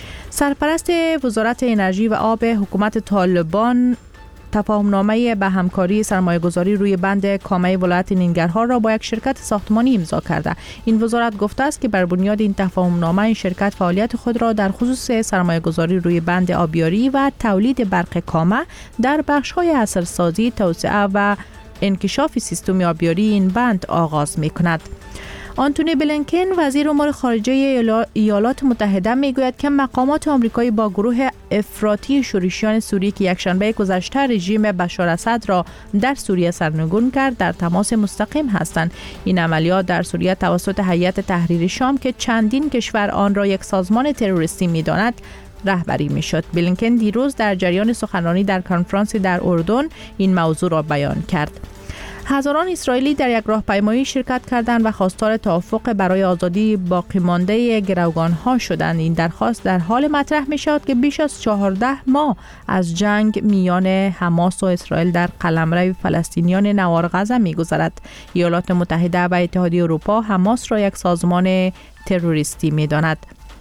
A: سرپرست وزارت انرژی و آب حکومت طالبان تفاهمنامه به همکاری سرمایه‌گذاری روی بند کامه ولایت ننگرهار را با یک شرکت ساختمانی امضا کرده. این وزارت گفته است که بر بنیاد این تفاهمنامه این شرکت فعالیت خود را در خصوص سرمایه‌گذاری روی بند آبیاری و تولید برق کامه در بخش‌های عصرسازی، توسعه و انکشاف سیستم آبیاری این بند آغاز می‌کند. آنتونی بلینکن وزیر امور خارجه ایالات متحده میگوید که مقامات آمریکایی با گروه افراطی شورشیان سوریه که یکشنبه گذشته رژیم بشار اسد را در سوریه سرنگون کرد در تماس مستقیم هستند. این عملیات در سوریه توسط هیئت تحریر شام که چندین کشور آن را یک سازمان تروریستی می‌داند رهبری می‌شد. بلینکن دیروز در جریان سخنرانی در کنفرانسی در اردن این موضوع را بیان کرد. هزاران اسرائیلی در یک راهپیمایی شرکت کردند و خواستار توافق برای آزادی باقی مانده گروگان‌ها شدند. این درخواست در حال مطرح می‌شود که بیش از چهارده ماه از جنگ میان حماس و اسرائیل در قلمرو فلسطینیان نوار غزه می‌گذرد. ایالات متحده و اتحادیه اروپا حماس را یک سازمان تروریستی می‌داند.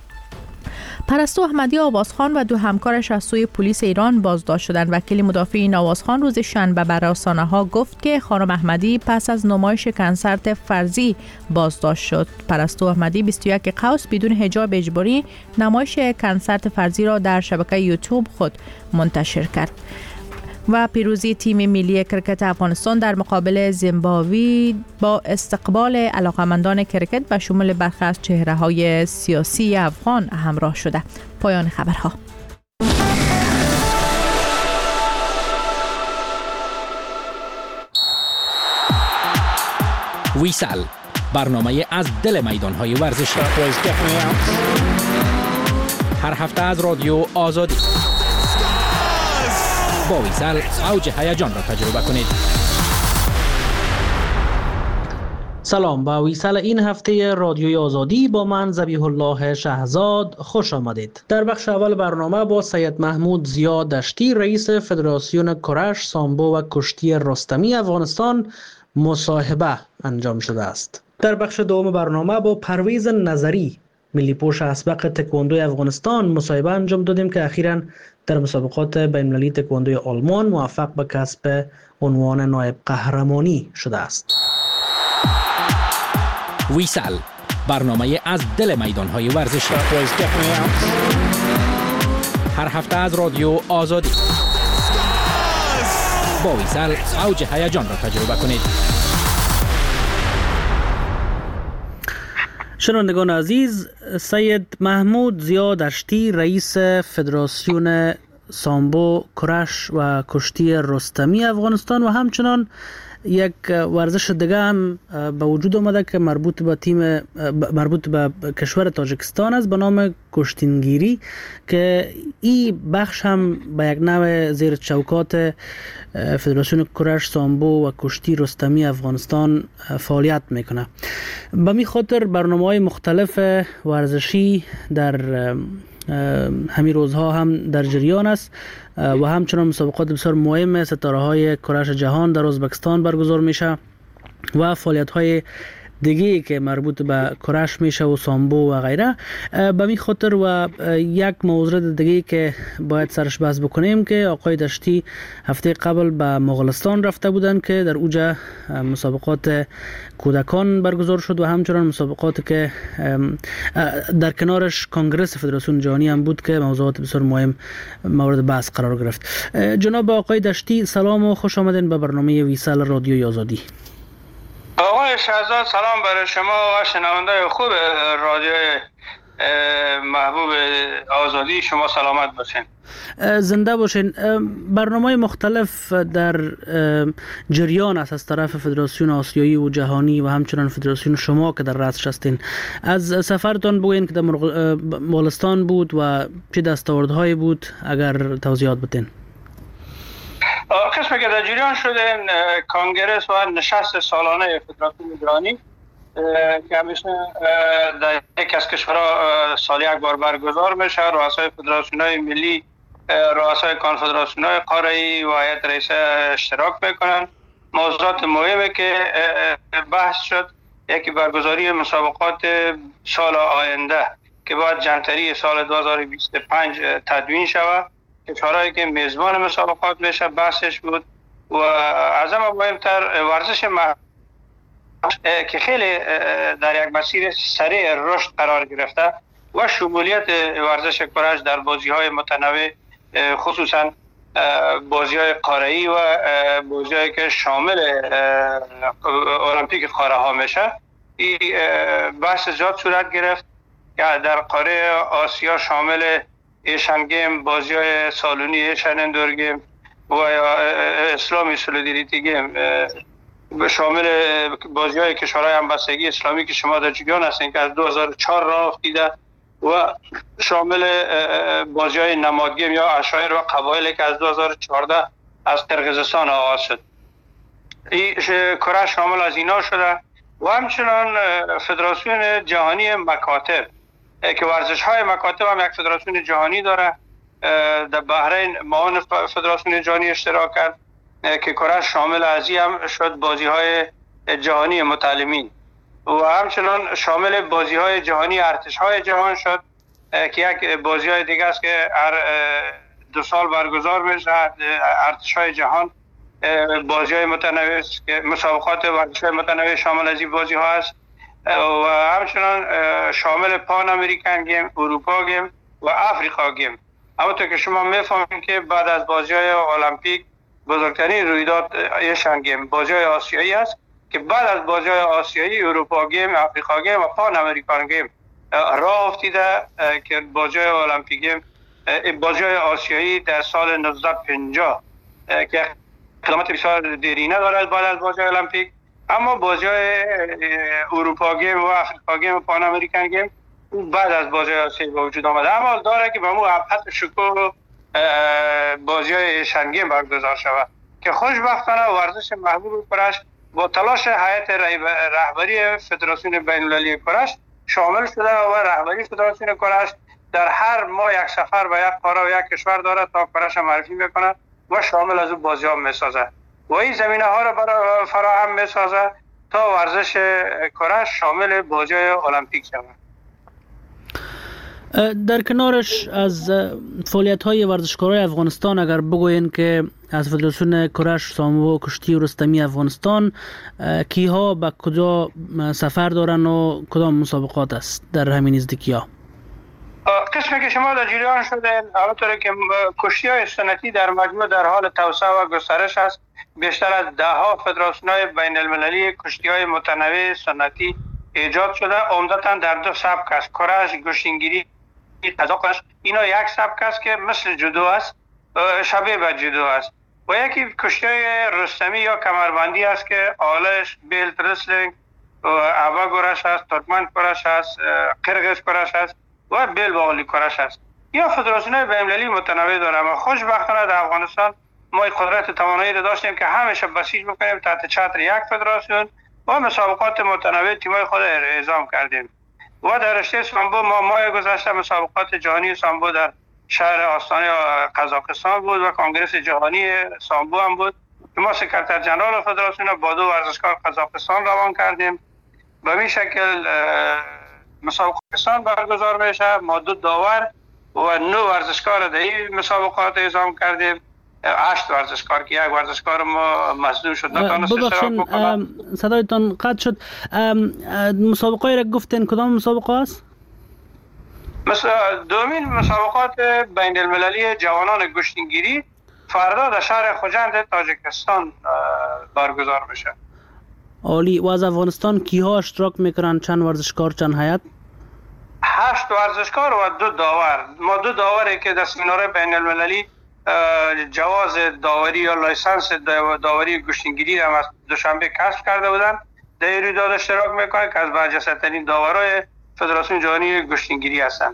A: پرستو احمدی آوازخان و دو همکارش از سوی پلیس ایران بازداشت شدند. وکیل مدافع این آوازخان روز شنبه به رسانه‌ها گفت که خانم احمدی پس از نمایش کنسرت فرضی بازداشت شد. پرستو احمدی بیست و یک قوس بدون حجاب اجباری نمایش کنسرت فرضی را در شبکه یوتیوب خود منتشر کرد. و پیروزی تیم ملی کرکت افغانستان در مقابل زیمبابوه با استقبال علاقمندان کرکت و شمول برخی از چهره‌های سیاسی افغان همراه شده. پایان خبرها.
D: ویسال، برنامه از دل میدان‌های ورزشی. هر هفته از رادیو آزادی. با ویسال اوج هیجان را تجربه کنید.
J: سلام، با ویسال این هفته رادیوی آزادی با من ذبیح الله شهزاد خوش آمدید. در بخش اول برنامه با سید محمود ضیا دشتی رئیس فدراسیون کرش، سامبو و کشتی رستمی افغانستان مصاحبه انجام شده است. در بخش دوم برنامه با پرویز نظری ملی پوش اسبق تکواندو افغانستان مصاحبه انجام دادیم که اخیراً در مسابقات بین‌المللی تکواندوی آلمان موفق به کسب عنوان نایب قهرمانی شده است.
D: ویسال، برنامه از دل میدان‌های ورزشی. هر هفته از رادیو آزادی. با ویسل اوج هیجان را تجربه کنید.
J: شنوندگان عزیز، سید محمود ضیا دشتی رئیس فدراسیون سامبو کرش و کشتی رستمی افغانستان و همچنان یک ورزش دیگه هم به وجود آمده که مربوط به تیم مربوط به کشور تاجیکستان است به نام کشتینگیری که این بخش هم به یک نوع زیر چوکات فدراسیون کرش سامبو و کشتی رستمی افغانستان فعالیت میکنه. به می خاطر برنامه‌های مختلف ورزشی در همین روزها هم در جریان است و همچنان مسابقات بسیار مهم ستاره های کرش جهان در ازبکستان برگزار میشه و فعالیت های دیگه که مربوط به کرش میشه و سامبو و غیره. به می خاطر و یک موضوع دیگه که باید سرش بحث بکنیم که آقای دشتی هفته قبل به مغولستان رفته بودن که در اوجه مسابقات کودکان برگزار شد و همچنان مسابقاتی که در کنارش کنگرس فدراسیون جهانی هم بود که موضوعات بسیار مهم مورد بحث قرار گرفت. جناب آقای دشتی سلام و خوش آمدین به برنامه ویسال رادیوی آزادی.
F: آقای شهزاد سلام برای شما و شنونده خوب رادیو محبوب آزادی، شما سلامت باشین.
J: زنده باشین. برنامه مختلف در جریان است از طرف فدراسیون آسیایی و جهانی و همچنان فدراسیون شما که در رأسش هستین. از سفرتان بگوین که در مغولستان بود و چه دستاوردهایی بود اگر توضیحات بدین.
F: قسمی که در جریان شده کنگرس و نشست سالانه فدراسیون جهانی که همیشه در یک از کشورها سال یک بار برگزار میشه. رؤسای فدراسیون‌های ملی، رؤسای کنفدراسیون‌های قاره‌ای و هیئت رئیسه اشتراک میکنن. موضوعات مهمی که بحث شد یکی برگزاری مسابقات سال آینده که باید جنتری سال دو هزار و بیست و پنج تدوین شود. کشورهایی که میزبان مسابقات میشه بحثش بود و از همه مهمتر ورزش مح... که خیلی در یک مسیر سریع رشد قرار گرفته و شمولیت ورزش کرش در بازی‌های متنوع خصوصا بازی‌های قاره‌ای و بازی‌هایی که شامل المپیک قاره‌ها میشه این بحث زیاد صورت گرفت که در قاره آسیا شامل ایشن گیم، بازی های سالونی ایشن اندور گیم و اسلامی سولیدریتی گیم شامل بازی های کشورهای همبستگی اسلامی که شما در جریان هستین که از دو هزار و چهار راه افتیده و شامل بازی های نماد گیم یا عشایر و قبایل که از دو هزار و چهارده از قرقیزستان آغاز شد. این کره شامل از اینا شده و همچنان فدراسیون جهانی مکاتب که ورزش های مکاتب هم یک فدراسیون جهانی داره. در بحرین معاون فدراسیون جهانی اشتراک کرد که کرش شامل ازی هم شد بازی های جهانی متعلمین و همچنان شامل بازی های جهانی ارتش های جهان شد که یک بازی های دیگه است که هر دو سال برگزار میشه. ارتش های جهان بازی های متنوع است که مسابقات ورزش های متنوع شامل از این بازی ها است و همچنان شامل پان امریکن گیم، اروپا گیم و افریقا گیم. همونطور که شما میفهمید که بعد از بازی‌های المپیک بزرگترین رویداد ایشن گیم بازی‌های آسیایی است که بعد از بازی‌های آسیایی اروپا گیم، افریقا گیم و پان امریکن گیم راه افتیده که بازی‌های المپیک گیم بازی‌های آسیایی در سال نوزده پنجاه که اقدامات بسیار دیرینه دارد بعد از بازی‌های المپیک، اما بازی‌های اروپا گیم و افریقا گیم و پان امریکن گیم بعد از بازی‌های آسیایی به وجود آمده. اما داره که به مو ابحث شکوه بازی‌های ایشن گیم برگزار شود که خوشبختانه ورزش محبوب کرش با تلاش هیئت رهبری فدراسیون بین‌المللی کرش شامل شده و رهبری فدراسیون کرش در هر ماه یک سفر به یک قاره و یک کشور داره تا کرش معرفی میکنه و شامل از اون بازی‌ها میسازه و این زمینه ها را برای فراهم میسازه تا ورزش کرش شامل بازی‌های المپیک شود.
J: در کنارش از فعالیت‌های ورزشکارای افغانستان اگر بگوین که از فدراسیون کرش سامبو کشتی رستمی افغانستان کیها به کجا سفر دارن و کدام مسابقات است در همین نزدیکی‌ها؟
F: قسمی که شما در جریان شده همونطور که کشتی های سنتی در مجموع در حال توسعه و گسترش است. بیشتر از ده ها فدراسیون های بین المللی کشتی های متنوع سنتی ایجاد شده، عمدتا در دو سبک است: کرش، گوشتنگیری، قزاقش. اینا یک سبک است که مثل جودو است، شبیه به جودو است. و یکی کشتی های رستمی یا کمربندی است که آلش، بیلت رسلینگ، اوا گرش است، ترکمن کرش است، قرقیز کرش است و بیل باقلی کرش است. یا فدراسیون های بین المللی متنوع داره. اما خوشبختانه در افغانستان ما قدرت توانایی را داشتیم که همیشه بسیج بکنیم تحت چتر یک فدراسیون و مسابقات متنوع تیمای خود اعزام کردیم. و در رشته سامبو ما ماه گذشته مسابقات جهانی سامبو در شهر آستانه قزاقستان بود و کنگره جهانی سامبو هم بود که ما سکرتر جنرال فدراسیون با دو ورزشکار قزاقستان روان کردیم. به این شکل مسابقات برگزار میشه. ما دو داور و نه ورزشکار در این مسابقات اعزام کردیم. هشت ورزشکار که یک ورزشکار ما مصدوم شد نتونست اشتراک بکنه.
J: صدایتان قطع شد. مسابقه را گفتین کدام مسابقه است؟
F: مثلا دومین مسابقات بین المللی جوانان گوشتنگیری فردا در شهر خوجند تاجیکستان برگزار میشه.
J: عالی. و از افغانستان کیها اشتراک میکنن؟ چند ورزشکار، چند هیئت؟
F: هشت ورزشکار و دو داور. ما دو داوری که در سمینار بین المللی جواز داوری یا لایسنس داوری گوشتنگیری هم از دوشنبه کسب کرده بودن در این رویداد اشتراک میکنن که از برجسته‌ترین داورای فدراسیون جهانی گوشتنگیری هستند.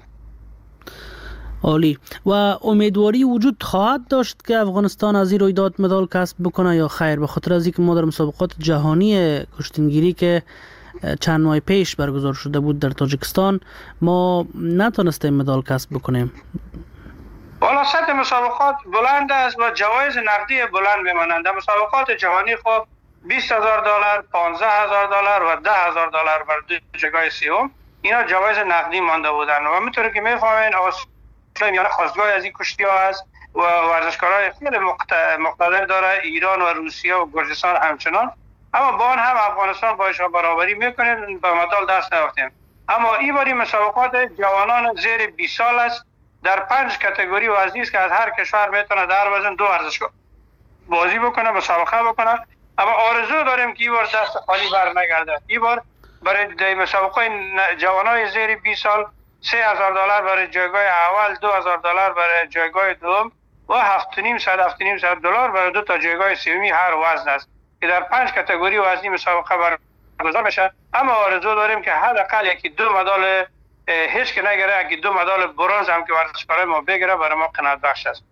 J: عالی. و امیدواری وجود خواهد داشت که افغانستان از این رویداد مدال کسب بکنه یا خیر؟ به خاطر از اینکه ما در مسابقات جهانی گوشتنگیری که چند ماه پیش برگزار شده بود در تاجیکستان ما نتونستیم مدال کسب بکنیم.
F: بالا سطح مسابقات بلند است و جوایز نقدی بلند میمانند. در مسابقات جهانی خب بیست هزار دلار، پانزده هزار دلار و ده هزار دلار بر دو جایگاه سوم اینا جوایز نقدی مانده بودن. و همونطوری که میفهمین آسیا میانه خواستگاه از این کشتی ها است و ورزشکارای خیلی مقتدر داره، ایران و روسیه و گرجستان همچنان. اما با آن هم افغانستان با ایشان برابری میکنه، به مدال دست نیافتیم. اما این باری مسابقات جوانان زیر بیست سال است. در پنج کاتگوری وزنی است که از هر کشور میتونه در وزن دو ورزشکار بازی بکنه، مسابقه بکنه. اما آرزو داریم که این بار دست خالی بر نگرده. این بار برای مسابقه جوانای زیر بیست سال سه هزار دلار برای جایگاه اول، دو هزار دلار برای جایگاه دوم و هفت و نیم صد هفت و نیم صد دلار برای دو تا جایگاه سومی هر وزن است که در پنج کاتگوری وزنی مسابقه برگزار میشه. اما آرزو داریم که حداقل یکی دو مدال هیچ که نگره، اگه دو مدال برنز هم که ورزشکارای ما بگیره برای ما قناعت بخش است.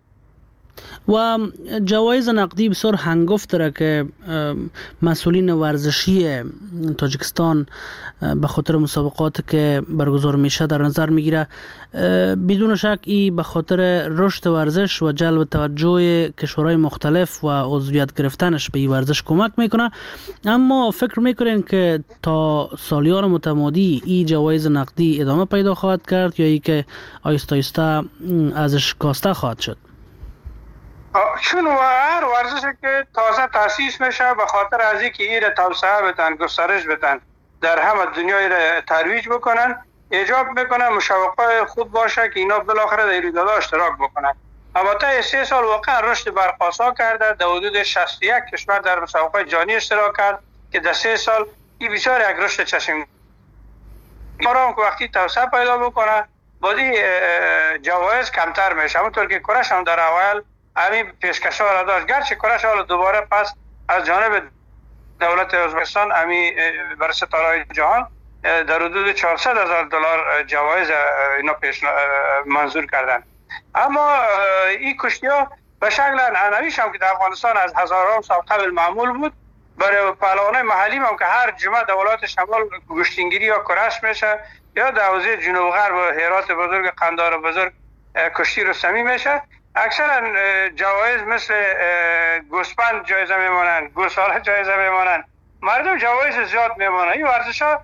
J: و جوایز نقدی بسیار هنگفت داره که مسئولین ورزشی تاجیکستان به خاطر مسابقات که برگزار میشه در نظر میگیره. بدون شک این به خاطر رشد ورزش و جلب توجه کشورهای مختلف و عضویت گرفتنش به این ورزش کمک میکنه. اما فکر میکنین که تا سالیان متمادی این جوایز نقدی ادامه پیدا خواهد کرد یا ای که آیسته آیسته ازش کاسته خواهد شد؟
F: چون هر ورزشی که تازه تاسیس میشه به خاطر از اینکه این را توسعه بدن، گسترش بدن، در همه دنیای را ترویج بکنن، ایجاب میکنن مسابقات خوب باشه که اینا بالاخره در رویدادها اشتراک بکنن. اما تا سه سال واقعا رشد برقاسا کرده. در حدود شصت و یک کشور در مسابقات جهانی اشتراک کرد که در سه سال این بسیار یک رشد چشم گیرم که وقتی توسعه پیدا بکنه بازی جوایز کمتر میشه. همونطور که کرش هم در اول همین پیشکش ها را داشت، گرچه کرش حالا دوباره پس از جانب دولت ازبکستان همین برای ستاره‌های جهان در حدود چهارصد هزار دلار جوایز اینا پیش منظور کردن. اما این کشتی ها به شکل عنعنویش هم که در افغانستان از هزاران سال قبل معمول بود، برای پهلوانای محلی هم که هر جمعه در ولایت شمال گوشتنگیری یا کرش میشه یا در حوزه جنوب غرب و هرات بزرگ، قندار بزرگ کشتی رستمی میشه. اکثرا جوایز مثل گوسفند جایزه میمونن، گوساله جایزه میمونن، مردم جوایز زیاد میمونن. این ورزش ها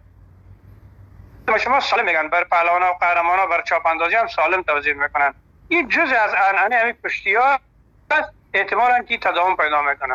F: شما سالم میگن، بر پهلوان و قهرمان ها بر چاپ اندازی هم سالم توضیح میکنن. این جزء از عنعنه همین کشتی ها احتمالاً که تداوم پیدا میکنن.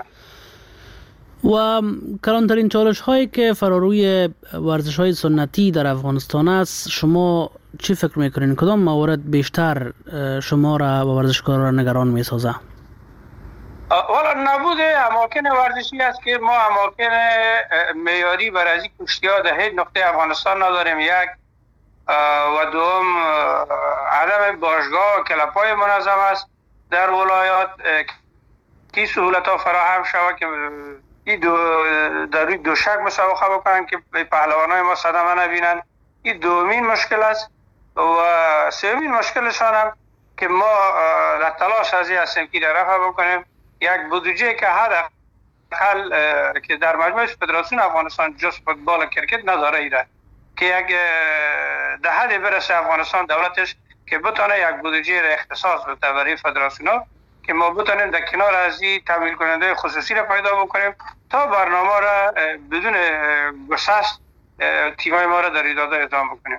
J: و کلانترین چالش هایی که فراروی ورزش های سنتی در افغانستان است، شما چی فکر میکنین کدام موارد بیشتر شما را و ورزشکارا را نگران میسازه؟
F: والا نبود اماکن ورزشی است که ما اماکن معیاری برای از این کشتی ها در هیچ نقطه افغانستان نداریم. یک و دوم عدم باشگاه و کلپ های منظم است در ولایات که سهولت ها فراهم شود که دو در روی دوشک مسابقه بکنن که پهلوان های ما صدمه نبینن. این دومین مشکل است و سومین مشکلشان هم که ما در تلاش از این هستیم که رفع بکنیم یک بودجه که حداقل که در مجموع فدراسیون افغانستان جز فوتبال کرکت نداره ایره که یک در حد برسه افغانستان دولتش که بتونه یک بودجه را اختصاص بده برای فدراسیون ها که ما بتونیم در کنار از این تمویل کننده خصوصی را پیدا بکنیم تا برنامه را بدون گسست تیمای ما را در اداره ادامه بکنیم.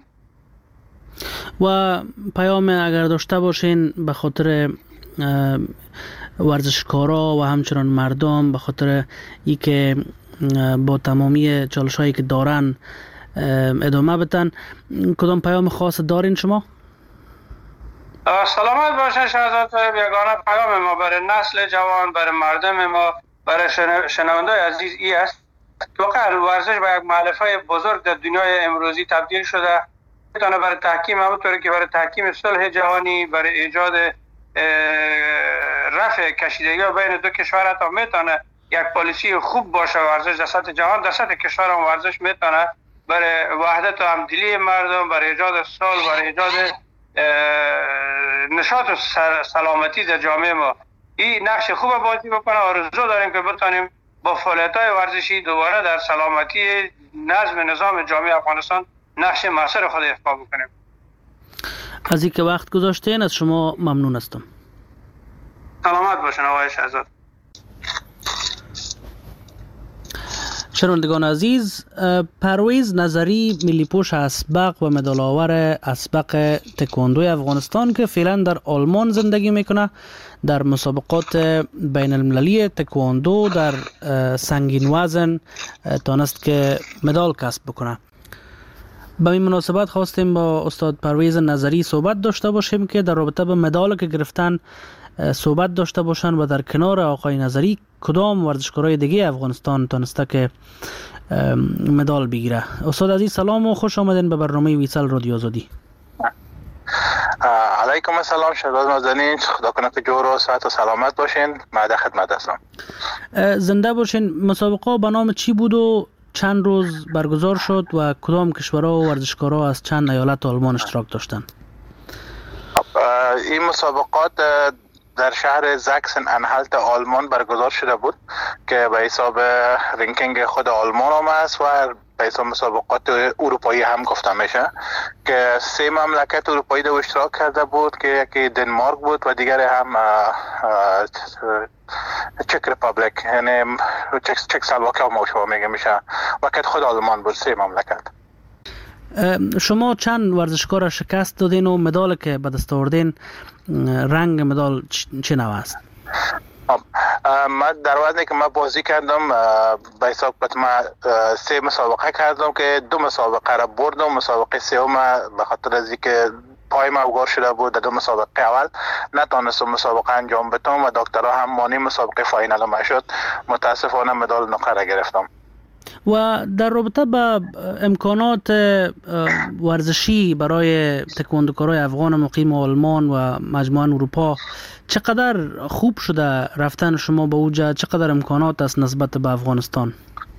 J: و پیام اگر داشته باشین به خاطر ورزشکارا و همچنان مردم به خاطر ای که با تمامی چالش‌هایی که دارن ادامه بدن، کدام پیام خاص دارین شما؟
F: سلامت باشن شهزاد صاحب. یگانه پیام ما برای نسل جوان، برای مردم ما، برای شنونده‌های عزیز ای است که واقعا ورزش به یک مؤلفه بزرگ در دنیای امروزی تبدیل شده. میتونه برای تحکیم همونطوری که برای تحکیم صلح جهانی، برای ایجاد رفع کشیدگی بین دو کشور تا میتونه یک پالیسی خوب باشه. ورزش در سطح جهان، در سطح کشور هم ورزش میتونه برای وحدت و همدلی مردم، برای ایجاد صلح، برای ایجاد نشاط و سلامتی در جامعه ما این نقش خوب بازی بکنه. آرزو داریم که بتونیم با فعالیت‌های ورزشی دوباره در سلامتی نظم نظام جامعه افغانستان نقش موثر خود ایفا بکنیم.
J: از اینکه وقت گذاشتین از شما ممنون هستم.
F: سلامت باشین آقای شهزاد.
J: شنوندگان عزیز، پرویز نظری ملی پوش اسبق و مدال آور اسبق تکواندوی افغانستان که فعلا در آلمان زندگی میکنه در مسابقات بین المللی تکواندو در سنگین وزن تانست که مدال کسب بکنه. به این مناسبت خواستیم با استاد پرویز نظری صحبت داشته باشیم که در رابطه به مدال که گرفتن صحبت داشته باشن و در کنار آقای نظری کدام ورزشکارای دیگه افغانستان تانسته که مدال بگیره. استاد عزیز سلام و خوش آمدین به برنامه ویسال رادیو آزادی.
G: علیکم السلام شهزاد نازنین، خدا کنه که جور و صحت و سلامت باشین. من در خدمت هستم.
J: زنده باشین. مسابقه به نام چی بود و چند روز برگزار شد و کدام کشورها و ورزشکارا از چند ایالت آلمان اشتراک داشتن؟
G: این مسابقات در شهر زاکسن انهالت آلمان برگزار شده بود که به حساب رنکینگ خود آلمان هم است و به حساب مسابقات اروپایی هم گفته میشه که سه مملکت اروپایی در اشتراک کرده بود که یکی دنمارک بود و دیگر هم چک ریپابلیک، یعنی چک چک سلواکیا ما شما میگه میشه وقت خود آلمان بود. سه مملکت.
J: شما چند ورزشکار را شکست دادین و مدال که به دست آوردین رنگ مدال چه نوع است؟
G: من در وزنی که من بازی کردم به حساب من سه مسابقه کردم که دو مسابقه را بردم. مسابقه سوم به خاطر از اینکه پایم اوگار شده بود در دو مسابقه اول نتونستم مسابقه انجام بدم و دکترها هم مانی مسابقه فاینال ما شد. متاسفانه مدال نقره را گرفتم.
J: و در رابطه با امکانات ورزشی برای تکواندوکارای افغان مقیم آلمان و مجموعه اروپا چقدر خوب شده رفتن شما به اوجه؟ چقدر امکانات است نسبت به افغانستان؟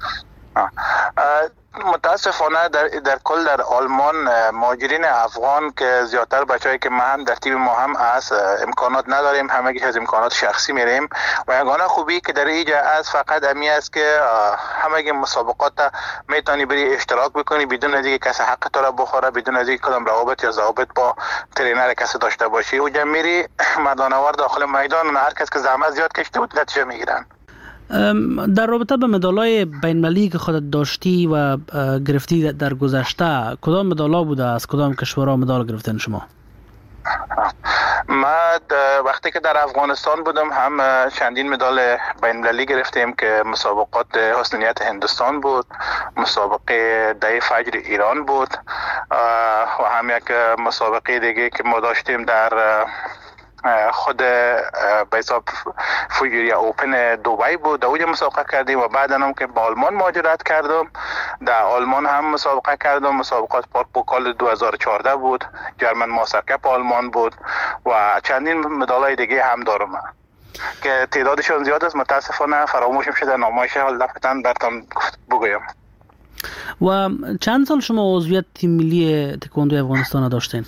G: متاسفانه در, در کل در آلمان مهاجرین افغان که زیادتر بچه‌ای که ما هم در تیم ما هم از امکانات نداریم، همگی از امکانات شخصی میریم و یگانه خوبی که در اینجا از فقط امی است که همگی مسابقات میتونی بری اشتراک بکنی بدون از اینکه کسی حق تو را بخوره، بدون از اینکه کدام روابط یا ضوابط با ترینر کسی داشته باشی. اونجا میری مردانه‌وار داخل میدان و هر کس که زحمت زیاد کشیده بود نتیجه میگیرن.
J: در رابطه به مدال‌های بین‌المللی که خودت داشتی و گرفتی در گذشته کدام مدال‌ها بوده؟ از کدام کشورها مدال گرفتن شما؟
G: ما وقتی که در افغانستان بودم هم چندین مدال بین المللی گرفتیم که مسابقات حسن نیت هندوستان بود، مسابقه ده فجر ایران بود و هم یک مسابقه دیگه که ما داشتیم در خود به حساب فوجیریا اوپن دبی بود، در اونجا مسابقه کردیم و بعد هم که با آلمان مهاجرت کردم در آلمان هم مسابقه کردم. مسابقات پورتوکال دو هزار و چهارده بود، جرمن ماستر کپ آلمان بود و چندین مدالای دیگه هم دارم که تعدادشون زیاد است، متاسفانه فراموشم شده نامش حال دفتن براتون بگویم.
J: و چند سال شما عضویت تیم ملی تکواندو افغانستان داشتین؟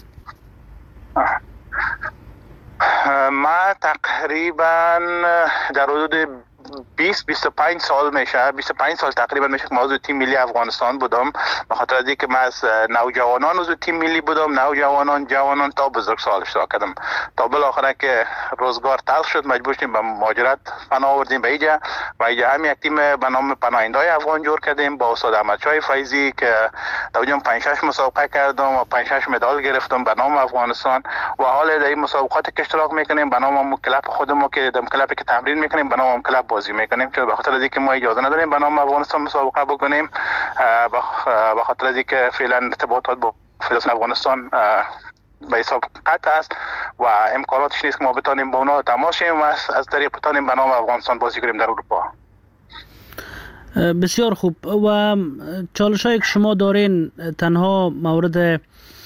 G: ما تقریبا در حدود بیست بیست و پنج سال میشه، بیست و پنج سال تقریبا میشه که موضوع تیم ملی افغانستان بودم، به خاطر از اینکه من از نوجوانان عضو تیم ملی بودم، نوجوانان جوانان تا بزرگسال اشتراک کردم تا بالاخره که روزگار تلخ شد مجبور شدیم به مهاجرت پناه آوردیم به اینجا و اینجا هم یک تیم به نام پناهنده‌های افغان جور کردیم با استاد احمدشاه فیضی که در اونجا پنج شش مسابقه کردم و پنج شش مدال گرفتم به نام افغانستان و حالا در این مسابقات که اشتراک میکنیم به نام کلاب خودمون که در کلابی که تمرین میکنیم به نام کلاب بازی میکنیم، چون به خاطر از اینکه ما اجازه نداریم به نام افغانستان مسابقه بکنیم، به خاطر از اینکه فعلا ارتباطات با فدراسیون افغانستان به حساب قطع است و امکاناتش نیست که ما بتونیم با اونا تماس شیم و از طریق بتونیم به نام افغانستان بازی کنیم در اروپا.
J: بسیار خوب. و چالش‌هایی که شما دارین تنها مورد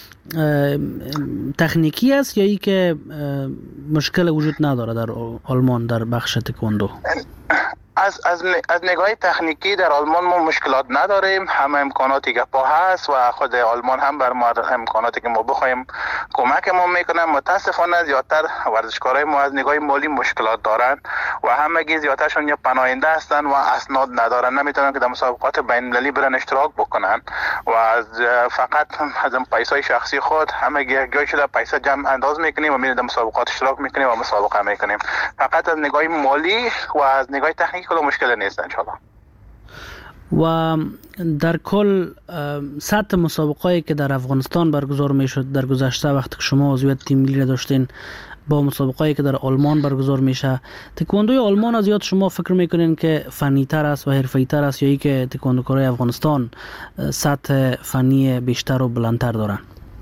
J: تکنیکی است یا ای که مشکل وجود نداره در آلمان در بخش تکواندو؟
G: از از از نگاه تکنیکی در آلمان ما مشکلات نداریم، همه امکاناتی که پا هست و خود آلمان هم بر ما امکاناتی که ما بخوایم کمک ما میکنن. متاسفانه زیادتر ورزشکارای ما از نگاه مالی مشکلات دارن و همگی زیادترشون یا پناهنده هستن و اسناد ندارن، نمیتونن که در مسابقات بین المللی برن اشتراک بکنن و از فقط از پیسای شخصی خود همگی جای شده پیسه جمع انداز میکنیم و میریم در مسابقات اشتراک میکنیم و مسابقه میکنیم. فقط از نگاه مالی و از نگاه تکنیکی کلا مشکل نیست انشالله.
J: و در کل سطح مسابقه‌ای که در افغانستان برگزار میشد در گذشته وقتی که شما عضویت تیم ملی داشتین با مسابقه‌ای که در آلمان برگزار میشه، تکواندوی آلمان از یاد شما فکر میکنین که فنی تر است و حرفه‌ای تر است یا ای که تکواندوکارای افغانستان سطح فنی بیشتر و بلندتر دارن؟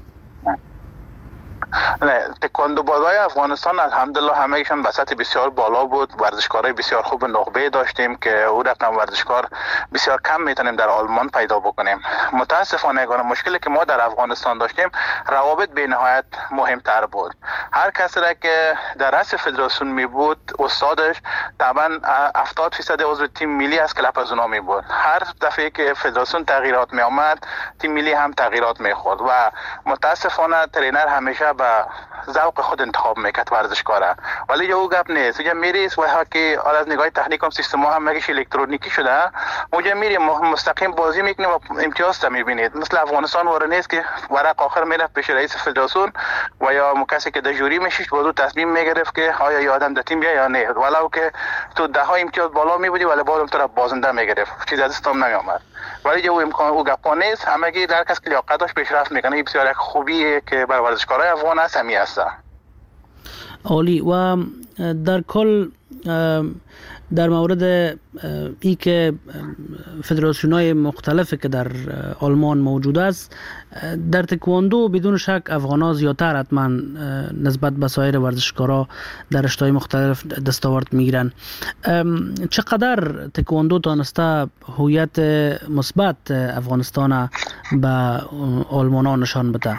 G: نه، تکواندو بازای افغانستان الحمدلله همه‌شون به سطح بسیار بالا بود. ورزشکارای بسیار خوب نخبه داشتیم که او رقم ورزشکار بسیار کم میتونیم در آلمان پیدا بکنیم. متاسفانه گونه مشکلی که ما در افغانستان داشتیم روابط به نهایت مهمتر بود. هر کسی را که در رأس فدراسیون می بود استادش طبعا هفتاد درصد عضو تیم ملی از کلاب از اونا می بود. هر دفعه که فدراسیون تغییرات می آمد تیم ملی هم تغییرات می خورد و متاسفانه ترینر همیشه با ذوق خود انتخاب میکرد ورزشکاره، ولی جو گپ نیست. اونجا میریس و ها که از نگاه تکنیک هم سیستم هم مگه الکترونیکی شده، اونجا میریم مستقیم بازی میکنیم و امتیاز تا میبینید. مثل افغانستان وره نیست که ورق آخر میره پیش رئیس فدراسیون و یا کسی که در جوری میشید بازو تصمیم میگرفت که آیا یه آدم در تیم بیا یا نه، ولو که تو ده ها امتیاز بالا میبودی ولی بعدم تو را بازنده میگرفت، چیز از استام نمیامد. ولی جو امکان او گپا نیست، همگی در کس که لیاقتش پیشرفت میکنه. این بسیار خوبیه که بر ورزشکارای افغان هست همی هست.
J: عالی. و در کل در مورد ای که فدراسیون‌های مختلفی که در آلمان موجود است، در تکواندو بدون شک افغان‌ها زیادتر حتما نسبت به سایر ورزشکارا در رشته‌های مختلف دستاورد میگیرن. چقدر تکواندو تانسته هویت مثبت افغانستان به آلمان‌ها نشان بده؟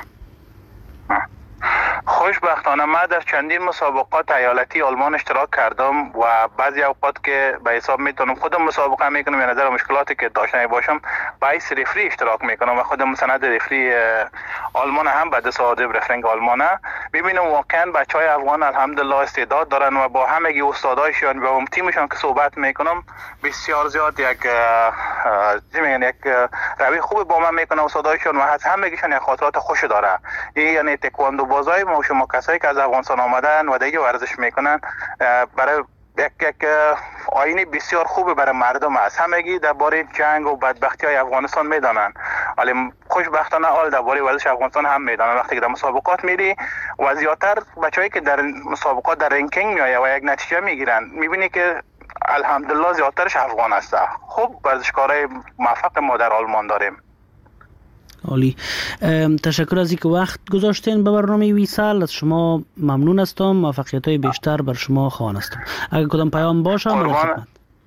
G: خوشبختانه من در چندین مسابقات ایالتی آلمان اشتراک کردم و بعضی اوقات که به حساب میتونم خودم مسابقه میکنم یا نظر مشکلاتی که داشتنی باشم باعث رفری اشتراک میکنم و خودم سند رفری آلمان هم بعد صادب رفرنگ آلمانه ببینم واقعا بچهای افغان الحمدلله استعداد دارن و با همگی استادایشون و تیمشون که صحبت میکنم بسیار زیاد یک میگن یک روی خوب با من میکنه استادایشون و از همگیشون یک خاطرات خوش داره. یعنی تکواندو بازای ما شما کسایی که از افغانستان آمدن و دیگه ورزش میکنن برای یک یک آینه بسیار خوبه برای مردم است. همگی درباره جنگ و بدبختی های افغانستان میدانن، ولی خوشبختانه حال درباره ورزش افغانستان هم میدانم. وقتی که در مسابقات میری و زیادتر بچه‌ای که در مسابقات در رنکینگ میآیه و یک نتیجه میگیرن، میبینی که الحمدلله زیادترش افغان است. خب ورزشکارای موفق ما در آلمان داریم.
J: عالی، تشکر از اینکه وقت گذاشتین به برنامه ویسال. از شما ممنون هستم، موفقیت‌های بیشتر بر شما خواهان هستم. اگر کدام پیام باشه
G: قربان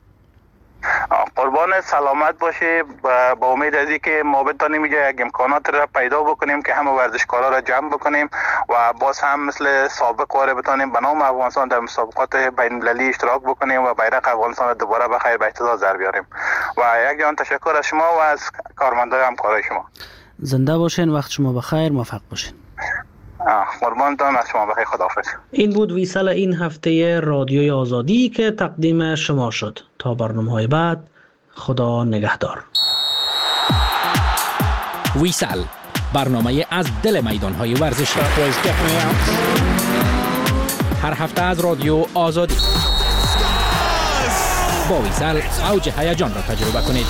G: قربان سلامت باشه. با امید از اینکه ما بتونیم اینجا یک امکانات را پیدا بکنیم که همه ورزشکارا را جمع بکنیم و باز هم مثل سابق واره بتونیم به نام افغانستان در مسابقات بین المللی اشتراک بکنیم و بیرق افغانستان را دوباره به خیر به اهتزاز در بیاریم. و یک جان تشکر از شما و از کارمندای همکارای شما.
J: زنده باشین، وقت شما بخیر، موفق باشین.
G: قربانتان، از شما بخیر، خداحافظ.
J: این بود ویسال این هفته رادیوی آزادی که تقدیم شما شد. تا برنامه‌های بعد، خدا نگهدار.
D: ویسال، برنامه از دل میدان‌های ورزشی. هر هفته از رادیو آزادی. با ویسال اوج هیجان را تجربه کنید.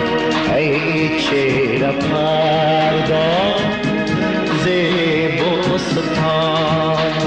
K: Zebo استاد